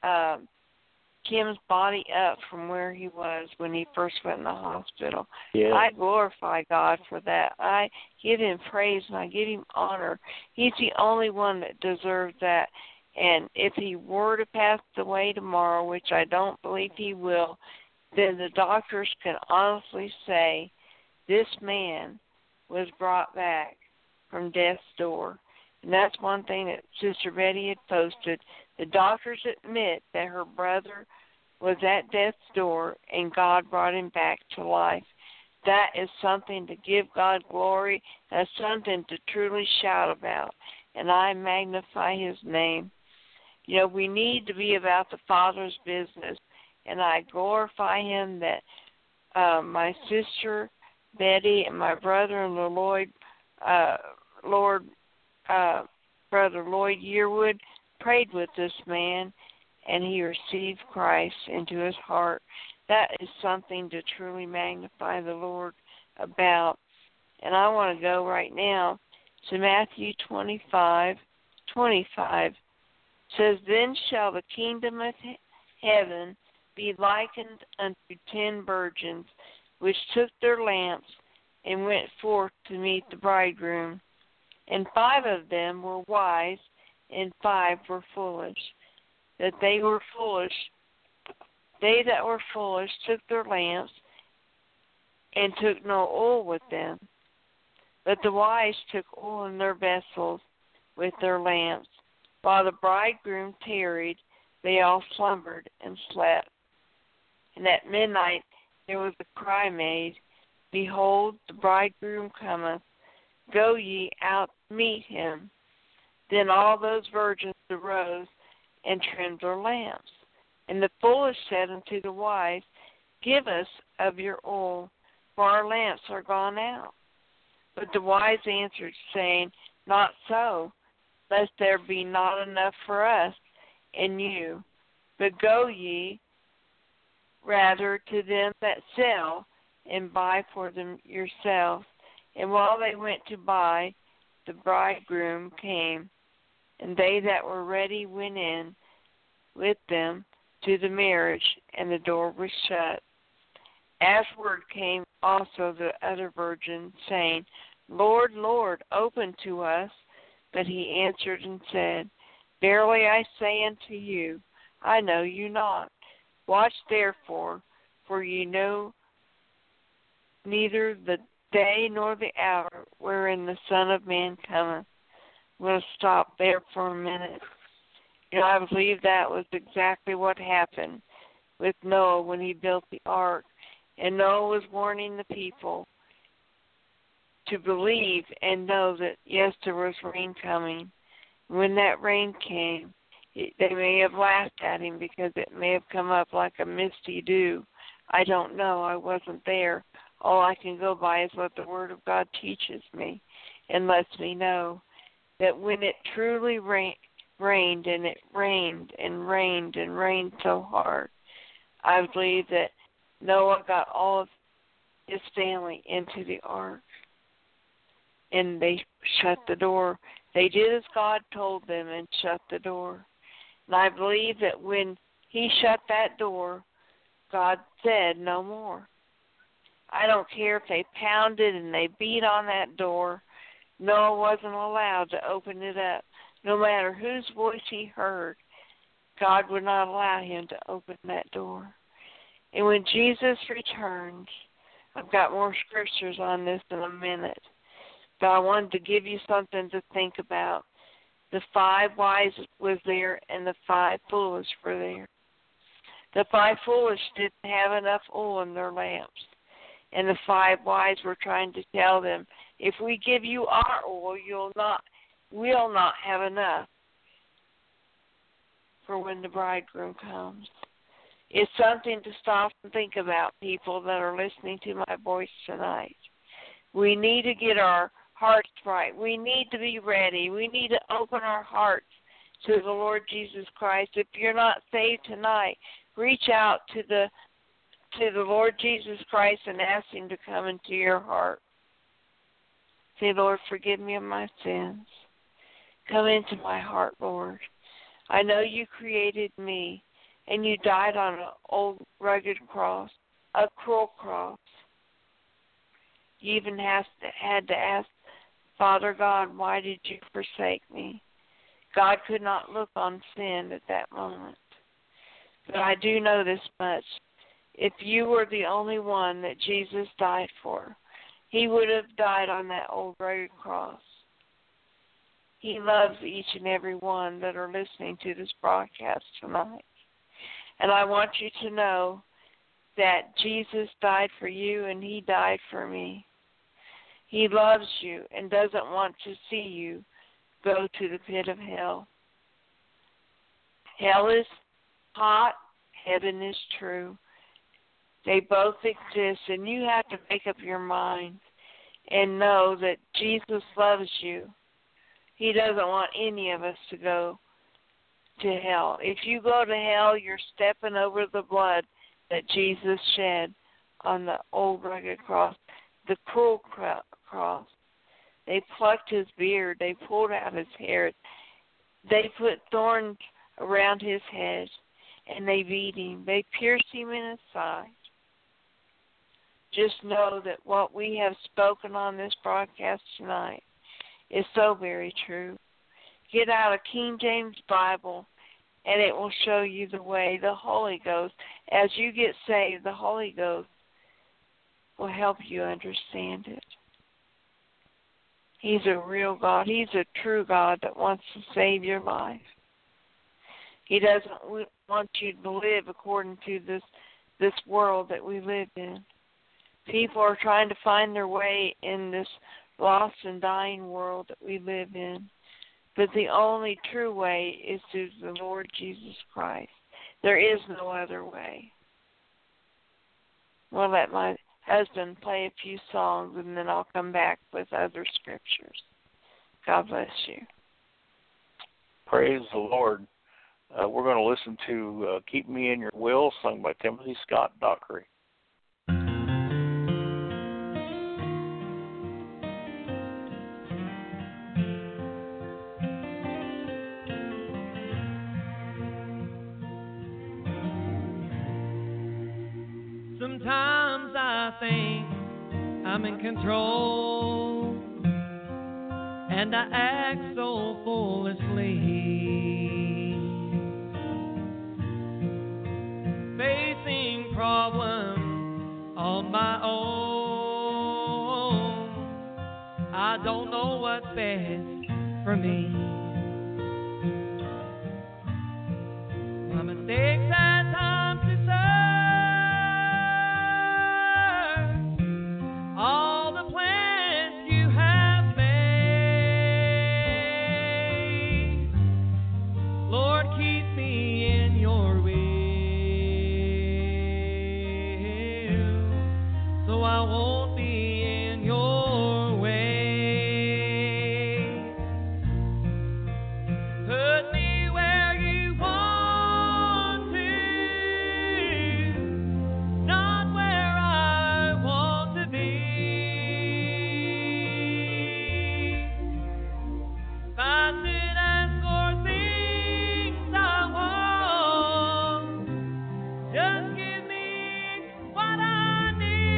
Kim's body up from where he was when he first went in the hospital. Yeah. I glorify God for that. I give Him praise and I give Him honor. He's the only one that deserves that. And if he were to pass away tomorrow, which I don't believe he will, then the doctors can honestly say this man was brought back from death's door. And that's one thing that Sister Betty had posted. The doctors admit that her brother was at death's door and God brought him back to life. That is something to give God glory. That's something to truly shout about. And I magnify His name. You know, we need to be about the Father's business. And I glorify Him that my sister Betty and my brother in the Brother Lloyd Yearwood prayed with this man, and he received Christ into his heart. That is something to truly magnify the Lord about. And I want to go right now to Matthew 25:25. Says, then shall the kingdom of heaven be likened unto 10 virgins, which took their lamps and went forth to meet the bridegroom. And 5 of them were wise, and 5 were foolish. That they were foolish They that were foolish took their lamps and took no oil with them. But the wise took oil in their vessels with their lamps. While the bridegroom tarried, they all slumbered and slept. And at midnight there was a cry made, Behold, the bridegroom cometh, go ye out meet him. Then all those virgins arose and trimmed their lamps. And the foolish said unto the wise, Give us of your oil, for our lamps are gone out. But the wise answered, saying, Not so, lest there be not enough for us and you. But go ye rather to them that sell, and buy for them yourselves. And while they went to buy, the bridegroom came, and they that were ready went in with them to the marriage, and the door was shut. Afterward came also the other virgin, saying, Lord, Lord, open to us. But he answered and said, Verily I say unto you, I know you not. Watch therefore, for ye know neither the day nor the hour wherein the Son of Man cometh. We'll stop there for a minute. I believe that was exactly what happened with Noah when he built the ark. And Noah was warning the people to believe and know that, yes, there was rain coming. When that rain came, they may have laughed at him because it may have come up like a misty dew. I don't know. I wasn't there. All I can go by is what the Word of God teaches me and lets me know that when it truly rained, and it rained and rained and rained so hard, I believe that Noah got all of his family into the ark, and they shut the door. They did as God told them and shut the door. And I believe that when he shut that door, God said no more. I don't care if they pounded and they beat on that door. Noah wasn't allowed to open it up. No matter whose voice he heard, God would not allow him to open that door. And when Jesus returns, I've got more scriptures on this in a minute, but I wanted to give you something to think about. The 5 wise was there and the 5 foolish were there. The 5 foolish didn't have enough oil in their lamps. And the 5 wise were trying to tell them, if we give you our oil, we'll not have enough for when the bridegroom comes. It's something to stop and think about, people that are listening to my voice tonight. We need to get our hearts right. We need to be ready. We need to open our hearts to the Lord Jesus Christ. If you're not saved tonight, reach out to the Lord Jesus Christ and ask him to come into your heart. Say, Lord, forgive me of my sins. Come into my heart, Lord. I know you created me, and you died on an old rugged cross, a cruel cross. You even had to ask, Father God, why did you forsake me? God could not look on sin at that moment. But I do know this much. If you were the only one that Jesus died for, he would have died on that old rugged cross. He loves each and every one that are listening to this broadcast tonight. And I want you to know that Jesus died for you and he died for me. He loves you and doesn't want to see you go to the pit of hell. Hell is hot, heaven is true. They both exist, and you have to make up your mind and know that Jesus loves you. He doesn't want any of us to go to hell. If you go to hell, you're stepping over the blood that Jesus shed on the old rugged cross, the cruel cross. They plucked his beard. They pulled out his hair. They put thorns around his head, and they beat him. They pierced him in his side. Just know that what we have spoken on this broadcast tonight is so very true. Get out a King James Bible and it will show you the way. The Holy Ghost, as you get saved, the Holy Ghost will help you understand it. He's a real God. He's a true God that wants to save your life. He doesn't want you to live according to this world that we live in. People are trying to find their way in this lost and dying world that we live in. But the only true way is through the Lord Jesus Christ. There is no other way. We'll let my husband play a few songs, and then I'll come back with other scriptures. God bless you. Praise the Lord. We're going to listen to Keep Me in Your Will, sung by Timothy Scott Dockery. Sometimes I think I'm in control, and I act so foolishly, facing problems on my own. I don't know what's best for me. My mistakes at times deserve all the plans you have made. Lord, keep me in your will, so I won't be in your way. Put me where you want to, not where I want to be. If I should ask for things I want, just give me what I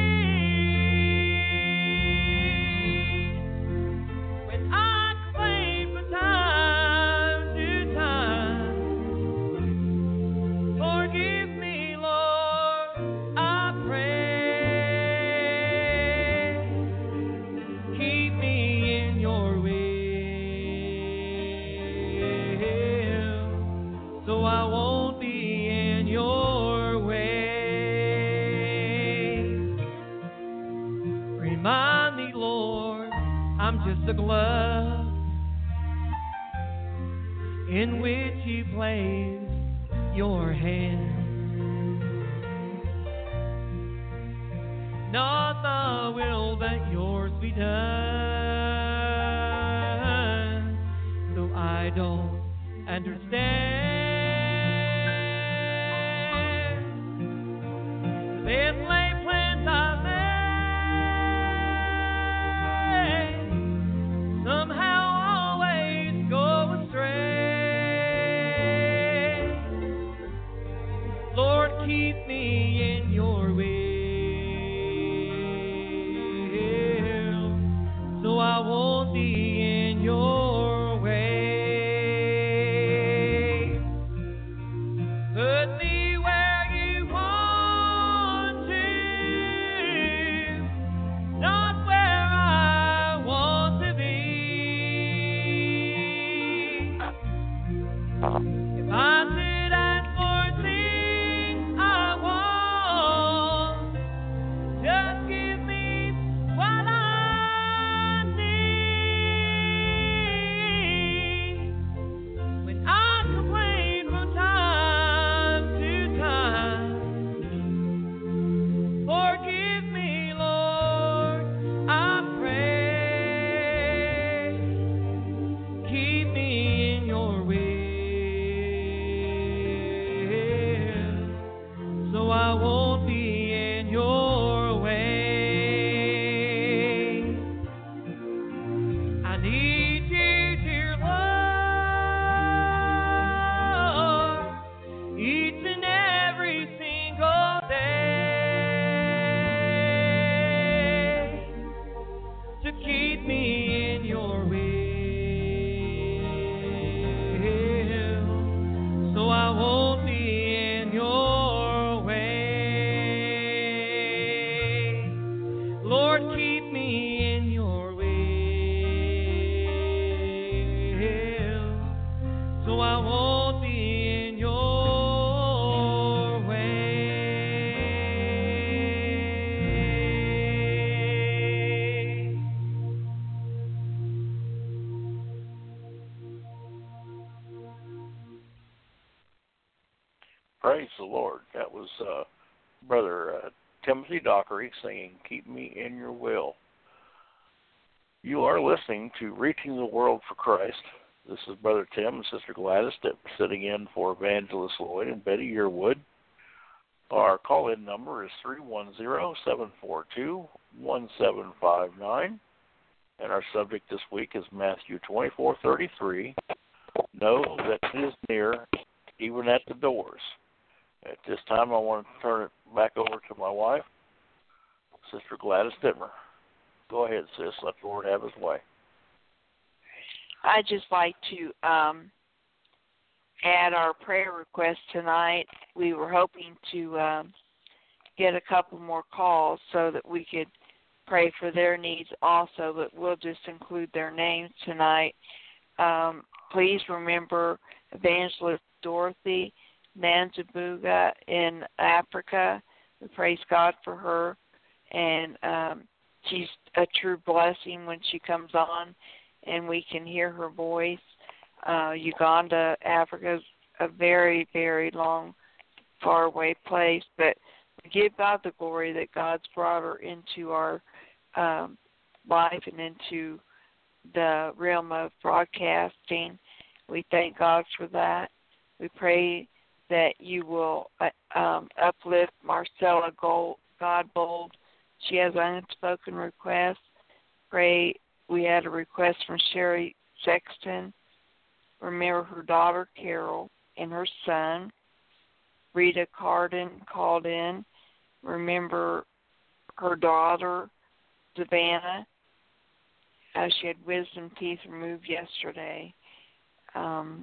need. When I complain from time to time, forgive me, Lord, I pray. Keep me in your will, so I won't be in your way. Remind me, Lord, I'm just a glove in which you place your hand. Not the will, but yours be done. Though I don't understand the best laid plans I made, somehow always go astray. Lord, keep me in your will, so I won't be in your way. Put me where you want to, not where I want to be. If I should ask for things I want, just give me what I need. When I complain from time to time, forgive me, Lord, I pray. Keep me in your will, Praise the Lord. That was Brother Timothy Dockery singing, Keep Me in Your Will. You are listening to Reaching the World for Christ. This is Brother Tim and Sister Gladys sitting in for Evangelist Lloyd and Betty Yearwood. Our call-in number is 310-742-1759. And our subject this week is Matthew 24:33. Know that it is near, even at the doors. At this time, I want to turn it back over to my wife, Sister Gladys Dittmer. Go ahead, sis. Let the Lord have his way. I'd just like to add our prayer request tonight. We were hoping to get a couple more calls so that we could pray for their needs also, but we'll just include their names tonight. Please remember Evangelist Dorothy Nanzabuga in Africa. We praise God for her, and she's a true blessing when she comes on and we can hear her voice. Uganda, Africa is a very, very long, far away place, but we give God the glory that God's brought her into our life and into the realm of broadcasting. We thank God for that. We pray that you will uplift Marcella Godbold. She has an unspoken request. Pray. We had a request from Sherry Sexton. Remember her daughter Carol and her son. Rita Carden called in. Remember her daughter Savannah. She had wisdom teeth removed yesterday. And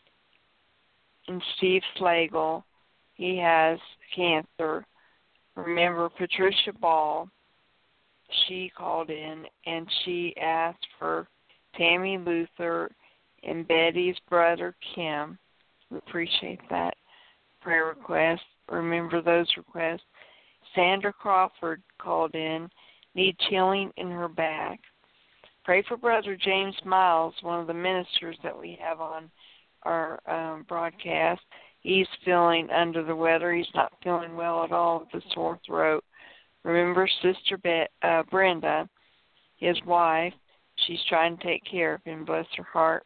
Steve Slagle, he has cancer. Remember Patricia Ball. She called in and she asked for Tammy Luther and Betty's brother Kim. We appreciate that prayer request. Remember those requests. Sandra Crawford called in, needs healing in her back. Pray for Brother James Miles, one of the ministers that we have on our broadcast. He's feeling under the weather. He's not feeling well at all with a sore throat. Remember Sister Brenda, his wife. She's trying to take care of him, bless her heart.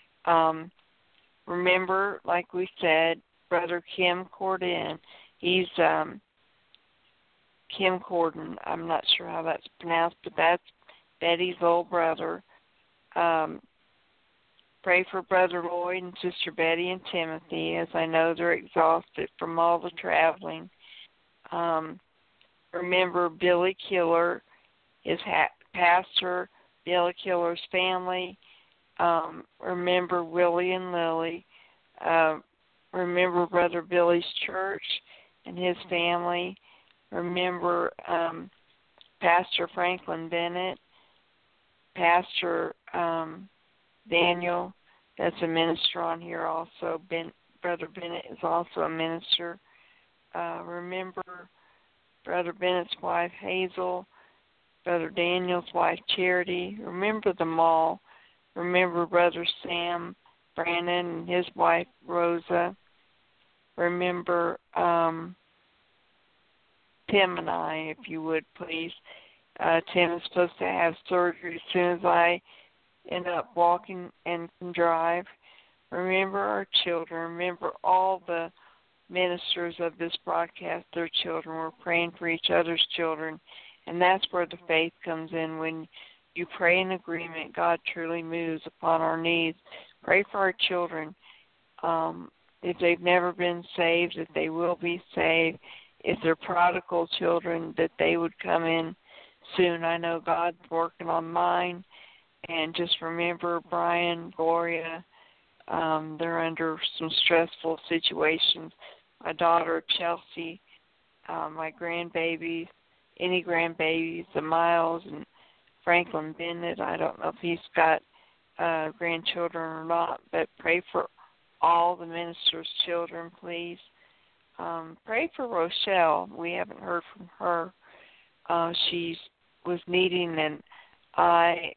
Remember, like we said, Brother Kim Corden. He's Kim Corden. I'm not sure how that's pronounced, but that's Betty's old brother. Pray for Brother Lloyd and Sister Betty and Timothy, as I know they're exhausted from all the traveling. Remember Billy Killer, his pastor, Billy Killer's family. Remember Willie and Lily. Remember Brother Billy's church and his family. Remember Pastor Franklin Bennett, Pastor Daniel, that's a minister on here also. Brother Bennett is also a minister. Remember Brother Bennett's wife Hazel, Brother Daniel's wife Charity. Remember them all. Remember Brother Sam Brandon and his wife Rosa. Remember Tim and I, if you would, please. Tim is supposed to have surgery as soon as I end up walking and can drive. Remember our children. Remember all the ministers of this broadcast, their children. We're praying for each other's children. And that's where the faith comes in. When you pray in agreement, God truly moves upon our needs. Pray for our children. If they've never been saved, that they will be saved. If they're prodigal children, that they would come in soon. I know God's working on mine. And just remember Brian, Gloria, they're under some stressful situations. My daughter, Chelsea, my grandbabies, any grandbabies, the Miles and Franklin Bennett. I don't know if he's got grandchildren or not, but pray for all the ministers' children, please. Pray for Rochelle. We haven't heard from her. She was needing an eye,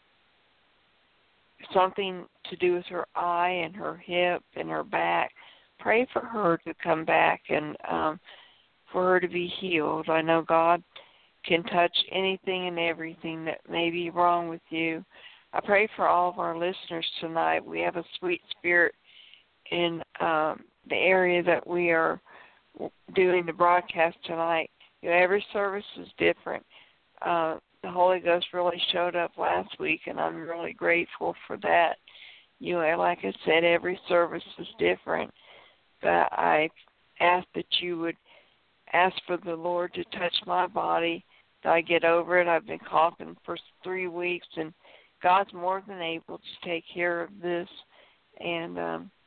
something to do with her eye and her hip and her back. pray for her to come back and for her to be healed. I know God can touch anything and everything that may be wrong with you. I pray for all of our listeners tonight. We have a sweet spirit in the area that we are doing the broadcast tonight. You know, every service is different. The Holy Ghost really showed up last week, and I'm really grateful for that. You know, like I said, every service is different. But I ask that you would ask for the Lord to touch my body, that I get over it. I've been coughing for 3 weeks, and God's more than able to take care of this. And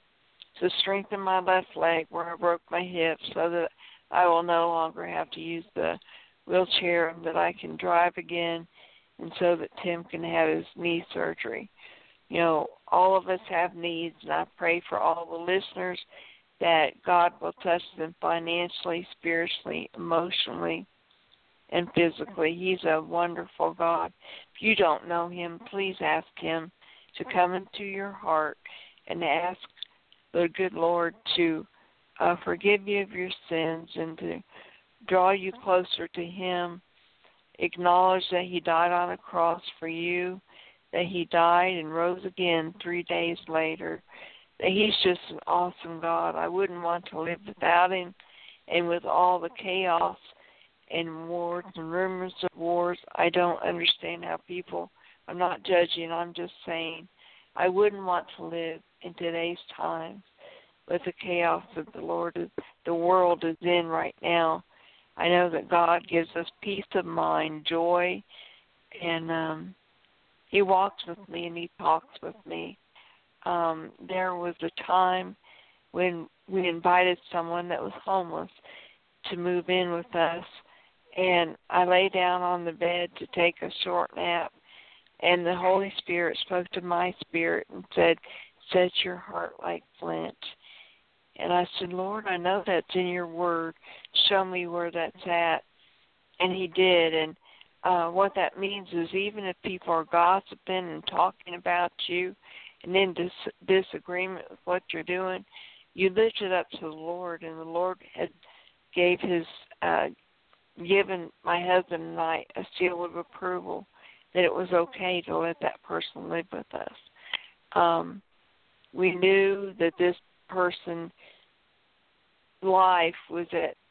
to strengthen my left leg where I broke my hip so that I will no longer have to use the wheelchair, and that I can drive again, and so that Tim can have his knee surgery. You know, all of us have needs, and I pray for all the listeners that God will touch them financially, spiritually, emotionally, and physically. He's a wonderful God. If you don't know him, please ask him to come into your heart and ask the good Lord to forgive you of your sins and to draw you closer to him. Acknowledge that he died on a cross for you, that he died and rose again 3 days later, that he's just an awesome God. I wouldn't want to live without him. And with all the chaos and wars and rumors of wars, I don't understand how people, I'm not judging, I'm just saying, I wouldn't want to live in today's times with the chaos that the world is in right now. I know that God gives us peace of mind, joy, and he walks with me and he talks with me. There was a time when we invited someone that was homeless to move in with us, and I lay down on the bed to take a short nap, and the Holy Spirit spoke to my spirit and said, "Set your heart like flint." And I said, "Lord, I know that's in your word. Show me where that's at." And he did. And what that means is even if people are gossiping and talking about you and in disagreement with what you're doing, you lift it up to the Lord. And the Lord had given my husband and I a seal of approval that it was okay to let that person live with us. We knew that this person's life was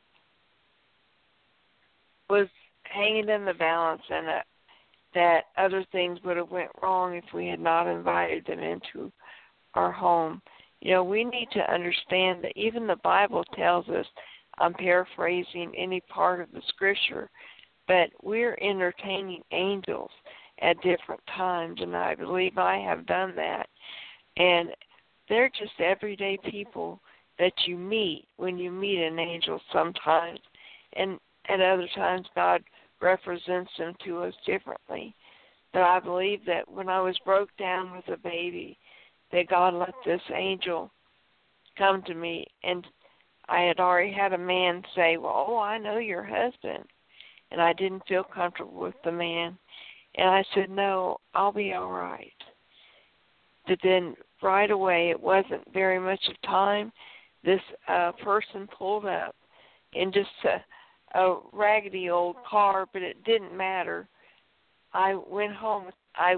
hanging in the balance, and that other things would have went wrong if we had not invited them into our home. You know, we need to understand that even the Bible tells us, I'm paraphrasing any part of the scripture, but we're entertaining angels at different times, and I believe I have done that. And they're just everyday people that you meet when you meet an angel sometimes, and at other times God represents them to us differently. But I believe that when I was broke down with a baby, that God let this angel come to me, and I had already had a man say, "Well, I know your husband," and I didn't feel comfortable with the man. And I said, "No, I'll be all right." But then right away, it wasn't very much of time, this person pulled up in just a raggedy old car, but it didn't matter. I went home.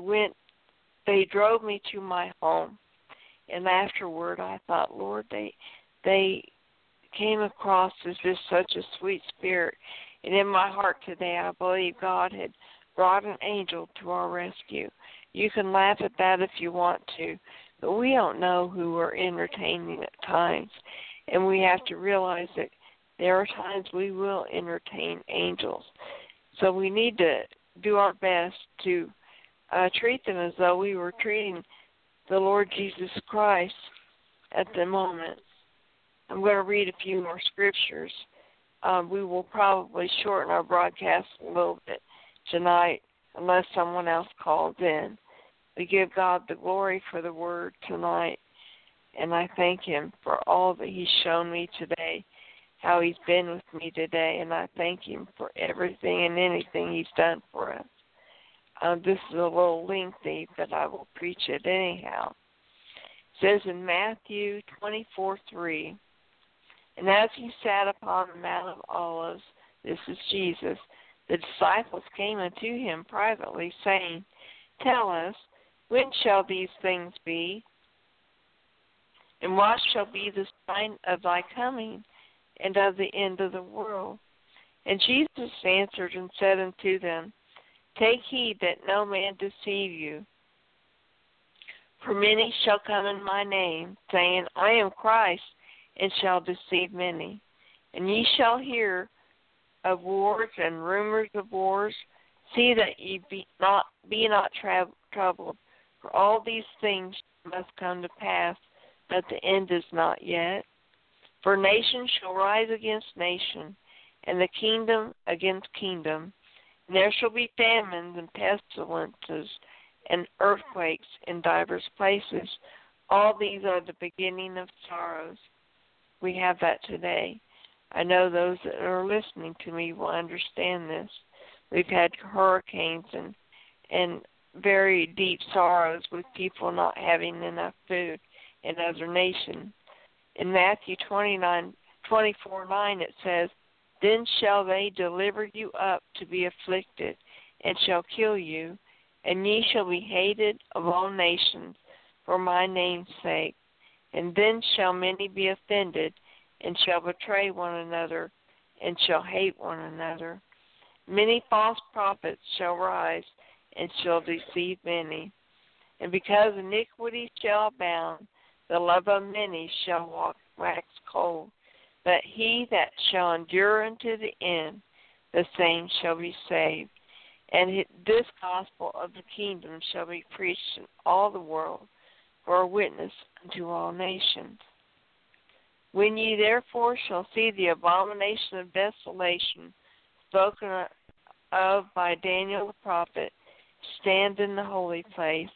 They drove me to my home, and afterward I thought, Lord, they came across as just such a sweet spirit. And in my heart today, I believe God had brought an angel to our rescue. You can laugh at that if you want to, but we don't know who we're entertaining at times. And we have to realize that there are times we will entertain angels. So we need to do our best to treat them as though we were treating the Lord Jesus Christ at the moment. I'm going to read a few more scriptures. We will probably shorten our broadcast a little bit tonight unless someone else calls in. We give God the glory for the word tonight, and I thank him for all that he's shown me today, how he's been with me today, and I thank him for everything and anything he's done for us. This is a little lengthy, but I will preach it anyhow. It says in Matthew 24:3, And as he sat upon the Mount of Olives, this is Jesus, the disciples came unto him privately, saying, Tell us, when shall these things be? And what shall be the sign of thy coming and of the end of the world? And Jesus answered and said unto them, Take heed that no man deceive you. For many shall come in my name, saying, I am Christ, and shall deceive many. And ye shall hear of wars and rumors of wars. See that ye be not troubled, for all these things must come to pass, but the end is not yet. For nation shall rise against nation, and the kingdom against kingdom. And there shall be famines and pestilences and earthquakes in divers places. All these are the beginning of sorrows. We have that today. I know those that are listening to me will understand this. We've had hurricanes and very deep sorrows with people not having enough food in other nations. In Matthew 24:9 it says, Then shall they deliver you up to be afflicted, and shall kill you, and ye shall be hated of all nations for my name's sake. And then shall many be offended, and shall betray one another, and shall hate one another. Many false prophets shall rise, and shall deceive many. And because iniquity shall abound, the love of many shall wax cold. But he that shall endure unto the end, the same shall be saved. And this gospel of the kingdom shall be preached in all the world for a witness unto all nations. When ye therefore shall see the abomination of desolation spoken of by Daniel the prophet, stand in the holy place,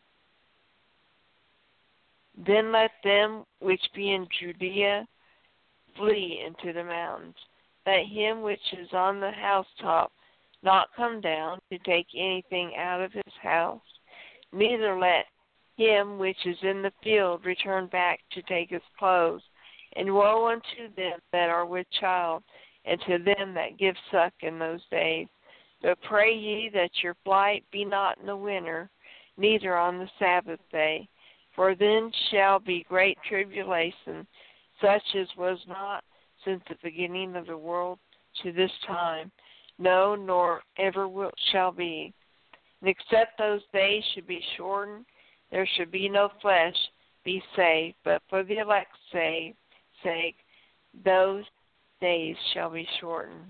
then let them which be in Judea flee into the mountains. Let him which is on the housetop not come down to take anything out of his house, neither let him which is in the field return back to take his clothes. And woe unto them that are with child, and to them that give suck in those days. But pray ye that your flight be not in the winter, neither on the Sabbath day. For then shall be great tribulation, such as was not since the beginning of the world to this time, no, nor ever shall be. And except those days should be shortened, there should be no flesh be saved, but for the elect's sake, those days shall be shortened.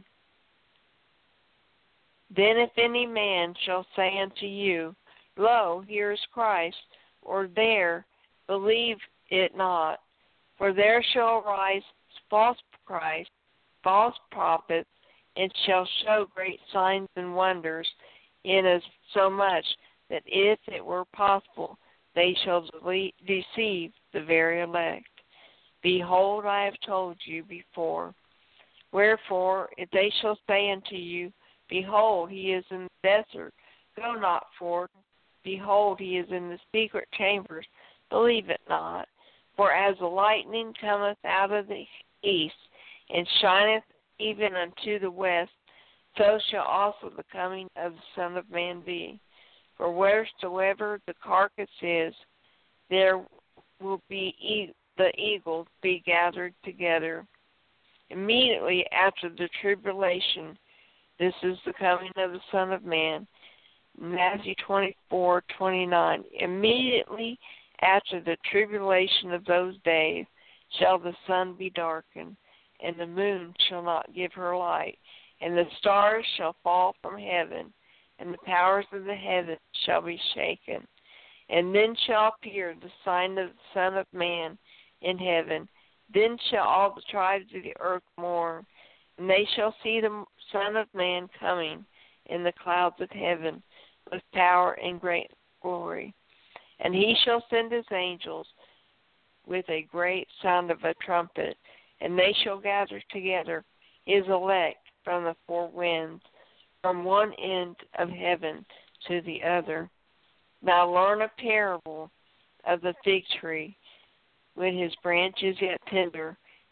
Then if any man shall say unto you, Lo, here is Christ, or there, believe it not. For there shall arise false Christ, false prophets, and shall show great signs and wonders, so much that if it were possible, they shall deceive the very elect. Behold, I have told you before. Wherefore, if they shall say unto you, Behold, he is in the desert, go not forth. Behold, he is in the secret chambers, believe it not. For as the lightning cometh out of the east, and shineth even unto the west, so shall also the coming of the Son of Man be. For wheresoever the carcass is, there will be the eagles be gathered together. Immediately after the tribulation, this is the coming of the Son of Man. Matthew 24:29. Immediately after the tribulation of those days shall the sun be darkened, and the moon shall not give her light, and the stars shall fall from heaven, and the powers of the heavens shall be shaken. And then shall appear the sign of the Son of Man in heaven. Then shall all the tribes of the earth mourn, and they shall see the Son of Man coming in the clouds of heaven with power and great glory. And he shall send his angels with a great sound of a trumpet, and they shall gather together his elect from the four winds, from one end of heaven to the other. Now learn a parable of the fig tree. When his branch is yet tender,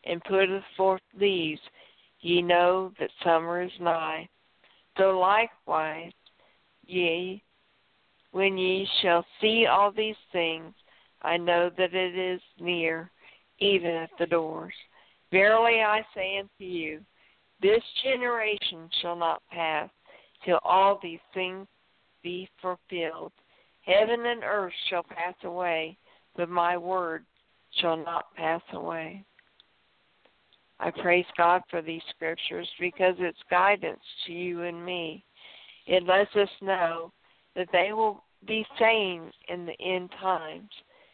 and putteth forth leaves, ye know that summer is nigh. So likewise, ye, when ye shall see all these things, I know that it is near, even at the doors. Verily I say unto you, this generation shall not pass till all these things be fulfilled. Heaven and earth shall pass away, but my word shall not pass away. I praise God for these scriptures because it's guidance to you and me. It lets us know that they will be saying in the end times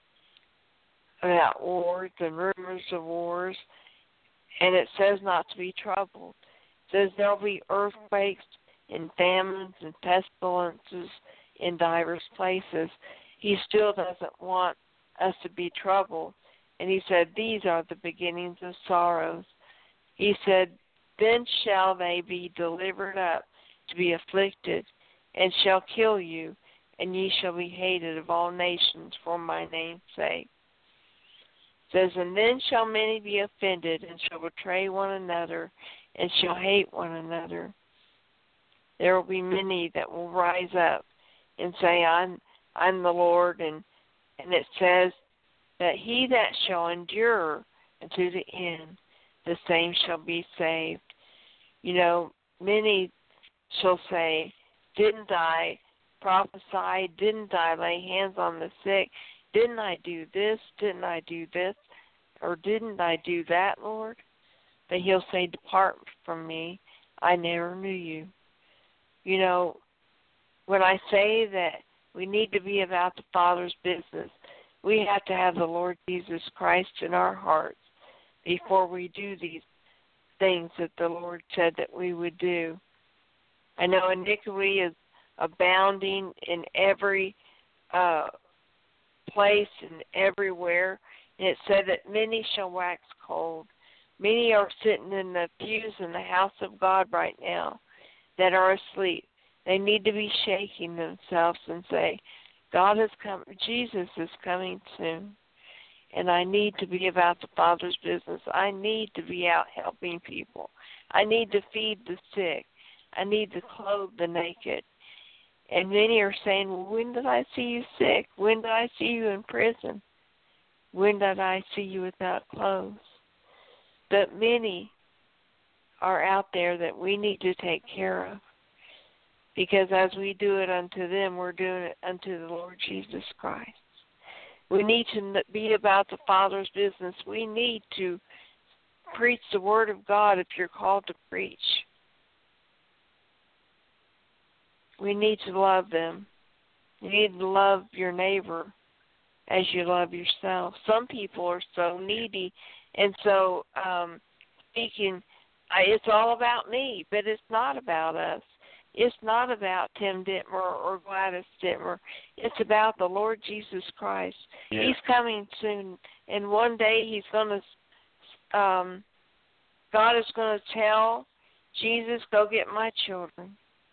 about wars and rumors of wars, and it says not to be troubled. It says there will be earthquakes and famines and pestilences in diverse places. He still doesn't want us to be troubled. And he said, these are the beginnings of sorrows. He said, then shall they be delivered up to be afflicted, and shall kill you, and ye shall be hated of all nations for my name's sake. It says, and then shall many be offended, and shall betray one another, and shall hate one another. There will be many that will rise up and say, I'm the Lord, and it says that he that shall endure unto the end, the same shall be saved. You know, many shall say, didn't I prophesy? Didn't I lay hands on the sick? Didn't I do this? Didn't I do this? Or didn't I do that, Lord? But he'll say, depart from me. I never knew you. You know, when I say that we need to be about the Father's business, we have to have the Lord Jesus Christ in our hearts before we do these things that the Lord said that we would do. I know iniquity is abounding in every place and everywhere. And it said that many shall wax cold. Many are sitting in the pews in the house of God right now that are asleep. They need to be shaking themselves and say, God has come, Jesus is coming soon. And I need to be about the Father's business. I need to be out helping people. I need to feed the sick. I need to clothe the naked. And many are saying, well, when did I see you sick? When did I see you in prison? When did I see you without clothes? But many are out there that we need to take care of. Because as we do it unto them, we're doing it unto the Lord Jesus Christ. We need to be about the Father's business. We need to preach the Word of God if you're called to preach. We need to love them. You need to love your neighbor as you love yourself. Some people are so needy and so speaking, it's all about me, but it's not about us. It's not about Tim Dittmer or Gladys Dittmer. It's about the Lord Jesus Christ. Yeah. He's coming soon, and one day he's going to, God is going to tell Jesus, go get my children.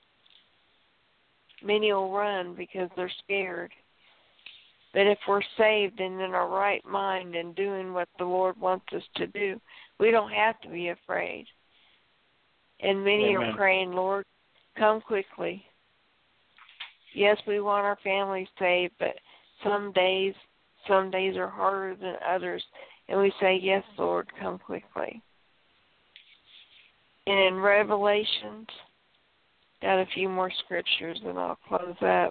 Many will run because they're scared. But if we're saved and in our right mind and doing what the Lord wants us to do, we don't have to be afraid. And many Amen. Are praying, Lord, come quickly. Yes, we want our families saved, but some days are harder than others. And we say, yes, Lord, come quickly. And in Revelations, got a few more scriptures and I'll close up.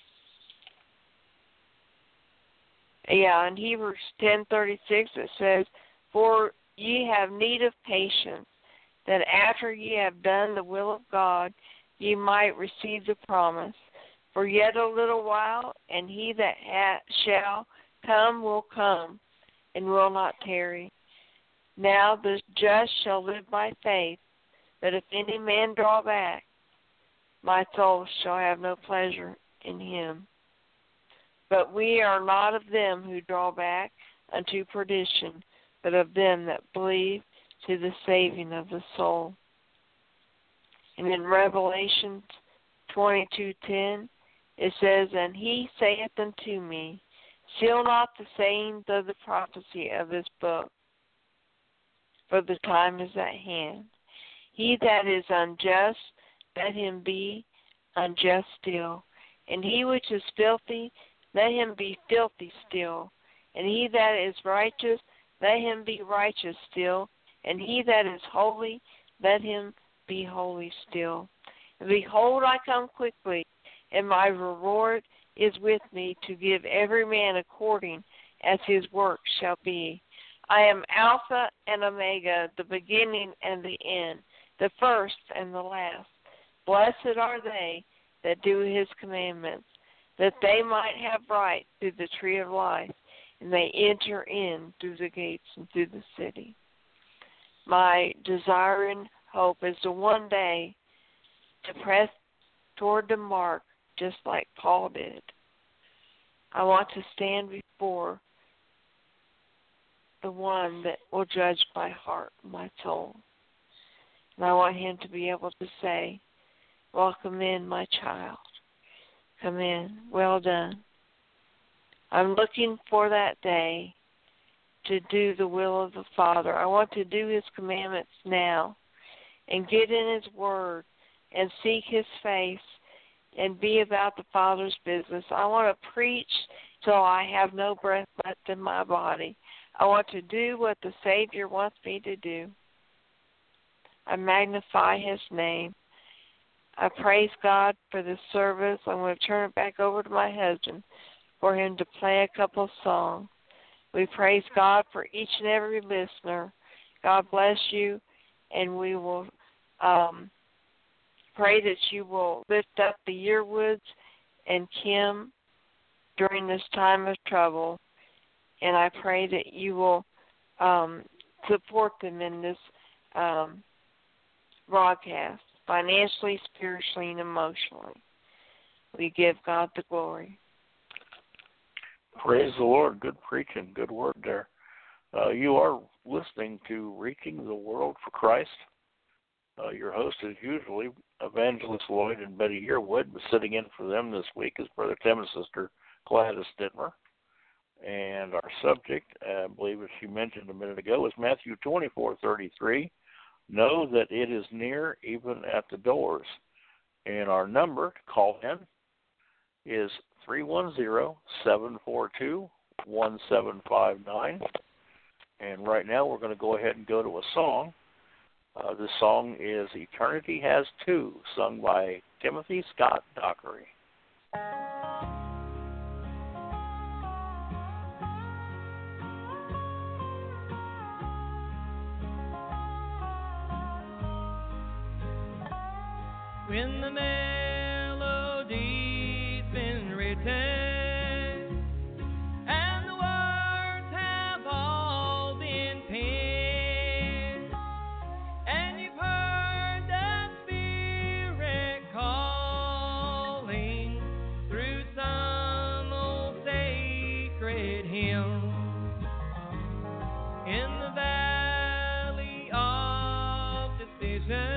Yeah, in Hebrews 10:36 it says, for ye have need of patience, that after ye have done the will of God, ye might receive the promise. For yet a little while, and he that shall come will come, and will not tarry. Now the just shall live by faith, but if any man draw back, my soul shall have no pleasure in him. But we are not of them who draw back unto perdition, but of them that believe to the saving of the soul. And in Revelation 22:10, it says, and he saith unto me, seal not the sayings of the prophecy of this book, for the time is at hand. He that is unjust, let him be unjust still. And he which is filthy, let him be filthy still. And he that is righteous, let him be righteous still. And he that is holy, let him be holy still. And behold, I come quickly, and my reward is with me to give every man according as his work shall be. I am Alpha and Omega, the beginning and the end, the first and the last. Blessed are they that do his commandments, that they might have right to the tree of life, and they enter in through the gates and through the city. My desire and hope is to one day to press toward the mark just like Paul did. I want to stand before the one that will judge my heart, my soul. And I want him to be able to say, welcome in, my child. Come in. Well done. I'm looking for that day to do the will of the Father. I want to do his commandments now and get in his word and seek his face and be about the Father's business. I want to preach till I have no breath left in my body. I want to do what the Savior wants me to do. I magnify his name. I praise God for this service. I'm going to turn it back over to my husband for him to play a couple songs. We praise God for each and every listener. God bless you, and we will pray that you will lift up the Yearwoods and Kim during this time of trouble. And I pray that you will support them in this broadcast, financially, spiritually, and emotionally. We give God the glory. Praise the Lord. Good preaching. Good word there. You are listening to Reaching the World for Christ. Your host is usually Evangelist Lloyd and Betty Yearwood, but sitting in for them this week is Brother Tim and Sister Gladys Dittmer. And our subject, I believe as she mentioned a minute ago, is Matthew 24:33. Know that it is near, even at the doors. And our number to call in is 310-742-1759. And right now we're going to go ahead and go to a song. This song is Eternity Has Two, sung by Timothy Scott Dockery. When the melody's been written and the words have all been penned, and you've heard the Spirit calling through some old sacred hymn, in the valley of decision,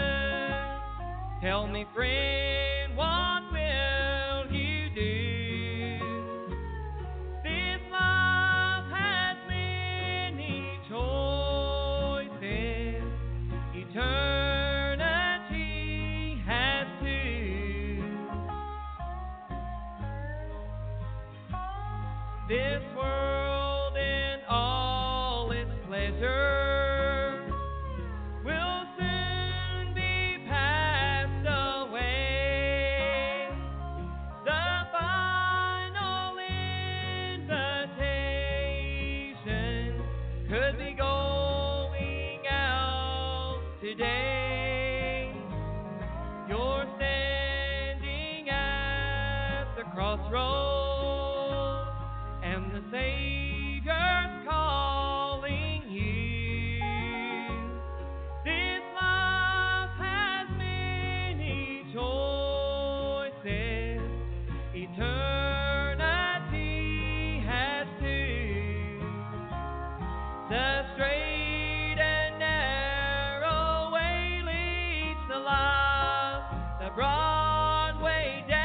tell me, friend, what will you do? This life has many choices. Eternity has two. This world and all its pleasures crossroads, and the Savior's calling you. This life has many choices. Eternity has two. The straight and narrow way leads to life. The broad way down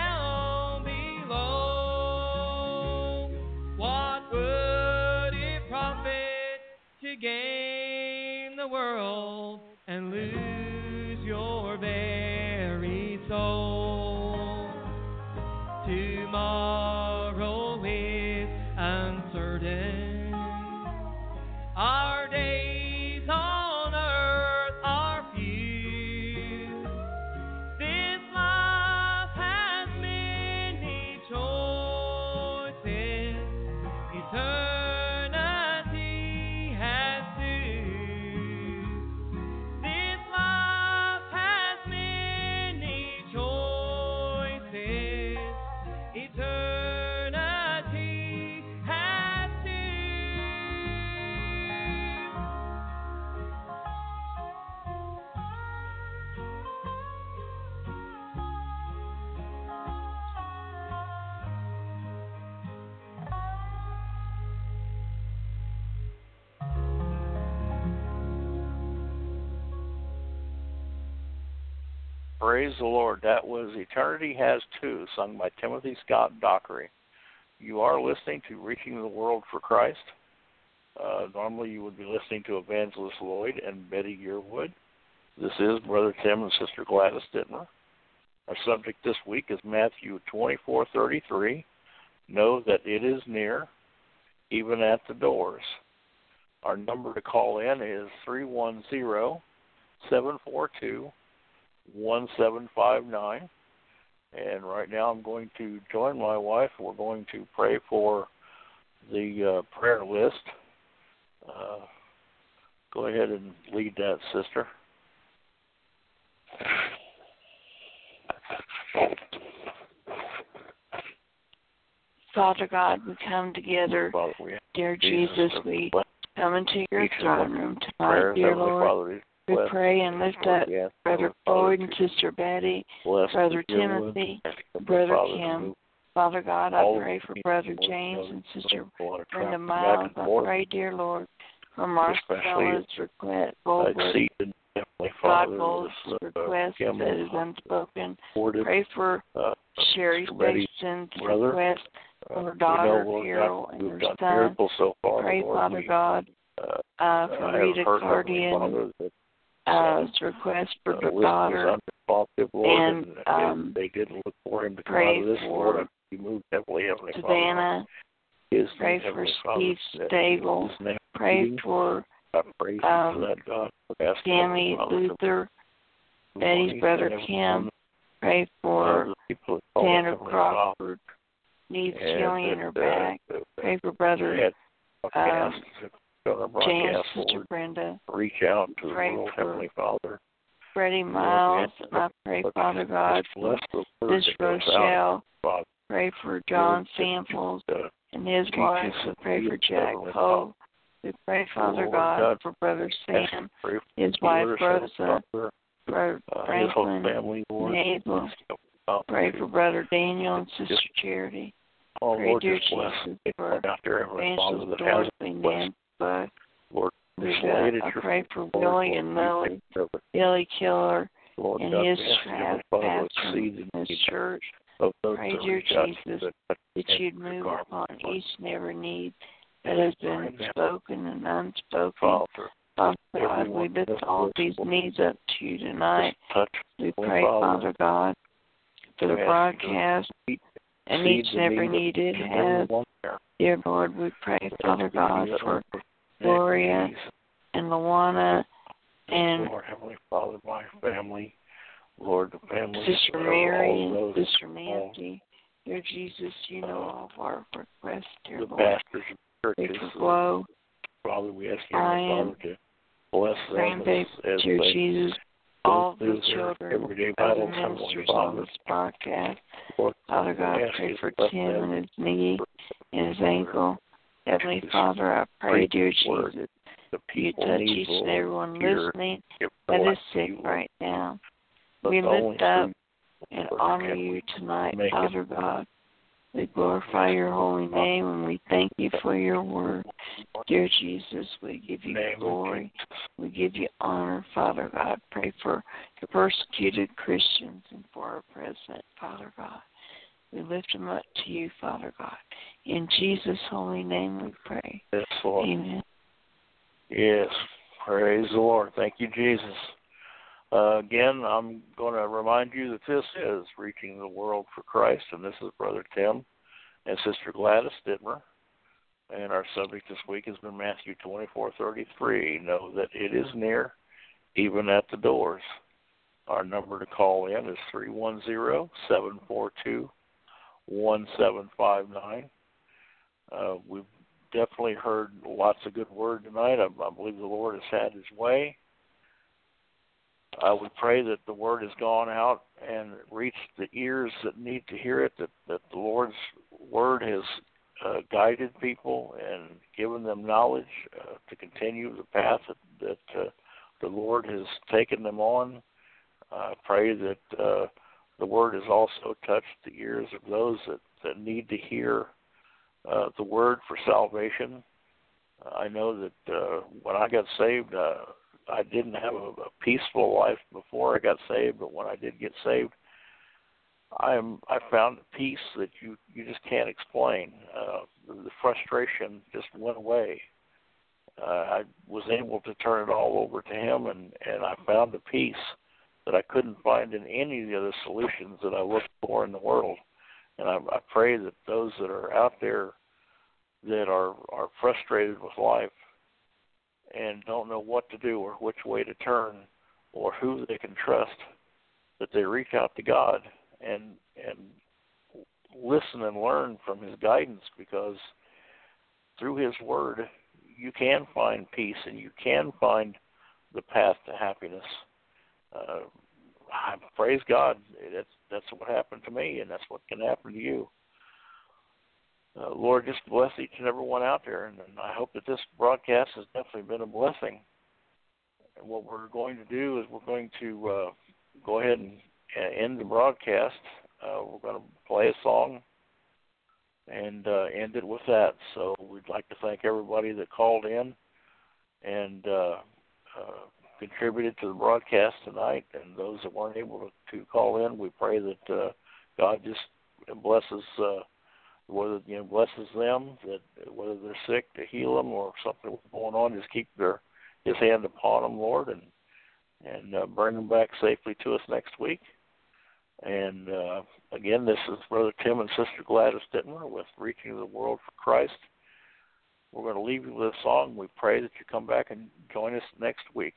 to gain praise the Lord. That was Eternity Has Two, sung by Timothy Scott Dockery. You are listening to Reaching the World for Christ. Normally you would be listening to Evangelist Lloyd and Betty Yearwood. This is Brother Tim and Sister Gladys Dittmer. Our subject this week is Matthew 24:33. Know that it is near, even at the doors. Our number to call in is 310-742-1759. And right now I'm going to join my wife. We're going to pray for the prayer list. Go ahead and lead that, sister. Father God, we come together, Father, dear Jesus, we come into your each throne room tonight, dear Lord. We pray and lift up Brother Floyd and Sister Betty, Brother Timothy, Brother Kim. Father God, I pray for Brother James and Sister Brenda Miles. I pray, dear Lord, for Marcella's request, God Gold's request that is unspoken. Pray for Sherry Station's request for her daughter Carol and her son. Pray, Father God, for Rita Cardian's request for her daughter. And they didn't look for him to come pray out of this, for Lord. You moved heavily, Heavenly Savannah. Pray for Steve Stable. Pray for Tammy Luther, Betty's brother Kim. Pray for Sandra Crawford, needs healing in her back. Pray for Brother James, Sister Brenda. Reach out to pray the world, for Heavenly Father. Freddie Miles, and I pray, Father God, for this Rochelle. Pray for John Samples and his wife. We pray for Jack Poe. We pray, Father God, for Brother Sam, his wife Rosa, Brother Franklin, and Hazel. Pray for Brother Daniel and Sister Charity. Pray, dear Jesus, for Evangelist Dorothy, Nancy Buck. I pray for Billy and Lily, Billy Killer, and his pastor in his church. Pray, dear Jesus, that you'd move upon each and every need that has been spoken and unspoken. Father God, we lift all these needs up to you tonight. We pray, Father God, for the broadcast and each and every need it has. Dear Lord, we pray, Father God, for Gloria and Luana and Lord, Heavenly Father, my family, Lord, the family, Sister Mary and Sister Nancy. Dear Jesus, you know all of our requests, dear Lord. Pastors and churches, Pray for Glow, Father, we ask you, Father, to bless them as dear they Jesus, all of the do their children everyday of the battles, ministers Heavenly on this podcast. Father God, pray for Tim and his knee and his ankle. Heavenly Father, I pray, dear Jesus, you touch each and everyone listening that is sick right now. We lift up and honor you tonight, Father God. We glorify your holy name and we thank you for your word. Dear Jesus, we give you glory. We give you honor, Father God. Pray for the persecuted Christians and for our president, Father God. We lift them up to you, Father God. In Jesus' holy name we pray. Yes, Lord. Amen. Yes. Praise the Lord. Thank you, Jesus. Again, I'm going to remind you that this is Reaching the World for Christ, and this is Brother Tim and Sister Gladys Dittmer. And our subject this week has been Matthew 24:33. Know that it is near, even at the doors. Our number to call in is 310-742-1759. We've definitely heard lots of good word tonight. I believe the Lord has had his way. We pray that the word has gone out and reached the ears that need to hear it, that the Lord's word has guided people and given them knowledge to continue the path that the Lord has taken them on. I pray that the word has also touched the ears of those that need to hear the word for salvation. I know that when I got saved, I didn't have a peaceful life before I got saved, but when I did get saved, I found a peace that you just can't explain. The frustration just went away. I was able to turn it all over to Him, and I found a peace that I couldn't find in any of the other solutions that I looked for in the world. And I pray that those that are out there that are frustrated with life and don't know what to do or which way to turn or who they can trust, that they reach out to God and listen and learn from His guidance, because through His Word you can find peace and you can find the path to happiness. I praise God. That's what happened to me, and that's what can happen to you. Lord, just bless each and every one out there, and I hope that this broadcast has definitely been a blessing. And what we're going to do is we're going to go ahead and end the broadcast. We're going to play a song and end it with that. So we'd like to thank everybody that called in and contributed to the broadcast tonight, and those that weren't able to call in, we pray that God just blesses blesses them, that whether they're sick, to heal them, or something going on, just keep His hand upon them, Lord, and bring them back safely to us next week. And again, this is Brother Tim and Sister Gladys Dittmer with Reaching the World for Christ. We're going to leave you with a song. We pray that you come back and join us next week.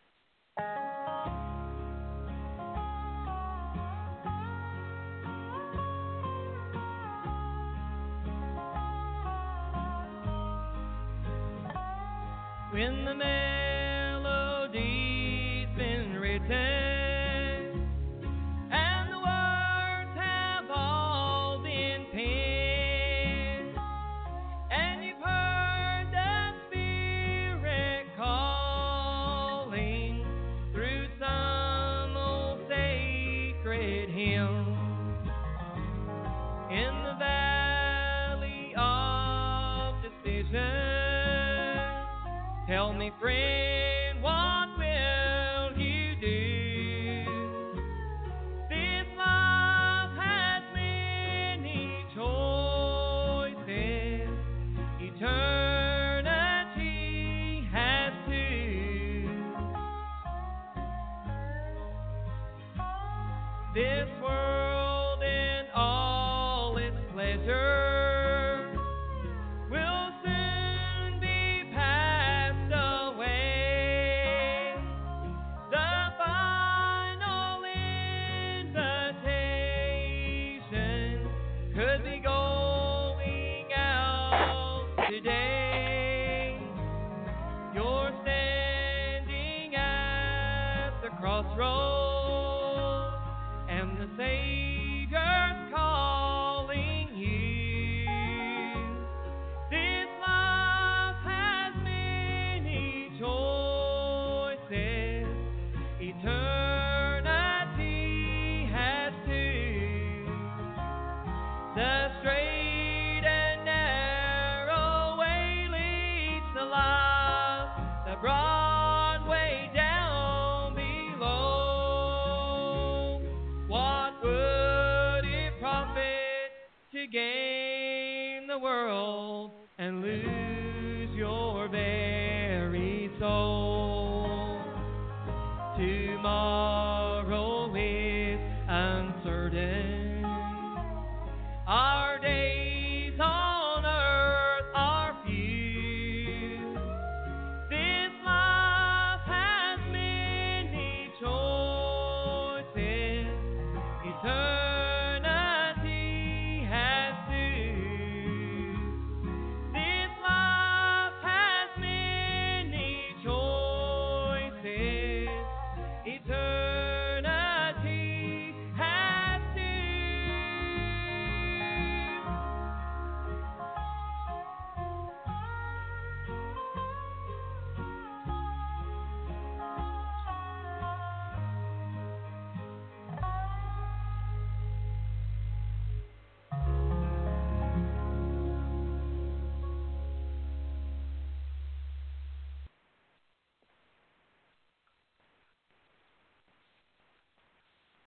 When the melody's been written and the words have all been penned, and you've heard the Spirit calling through some old sacred hymn, in the valley of decision, tell me, friend, what will you do? This life has many choices, eternity has two. This world and all its pleasures crossroads, and the Savior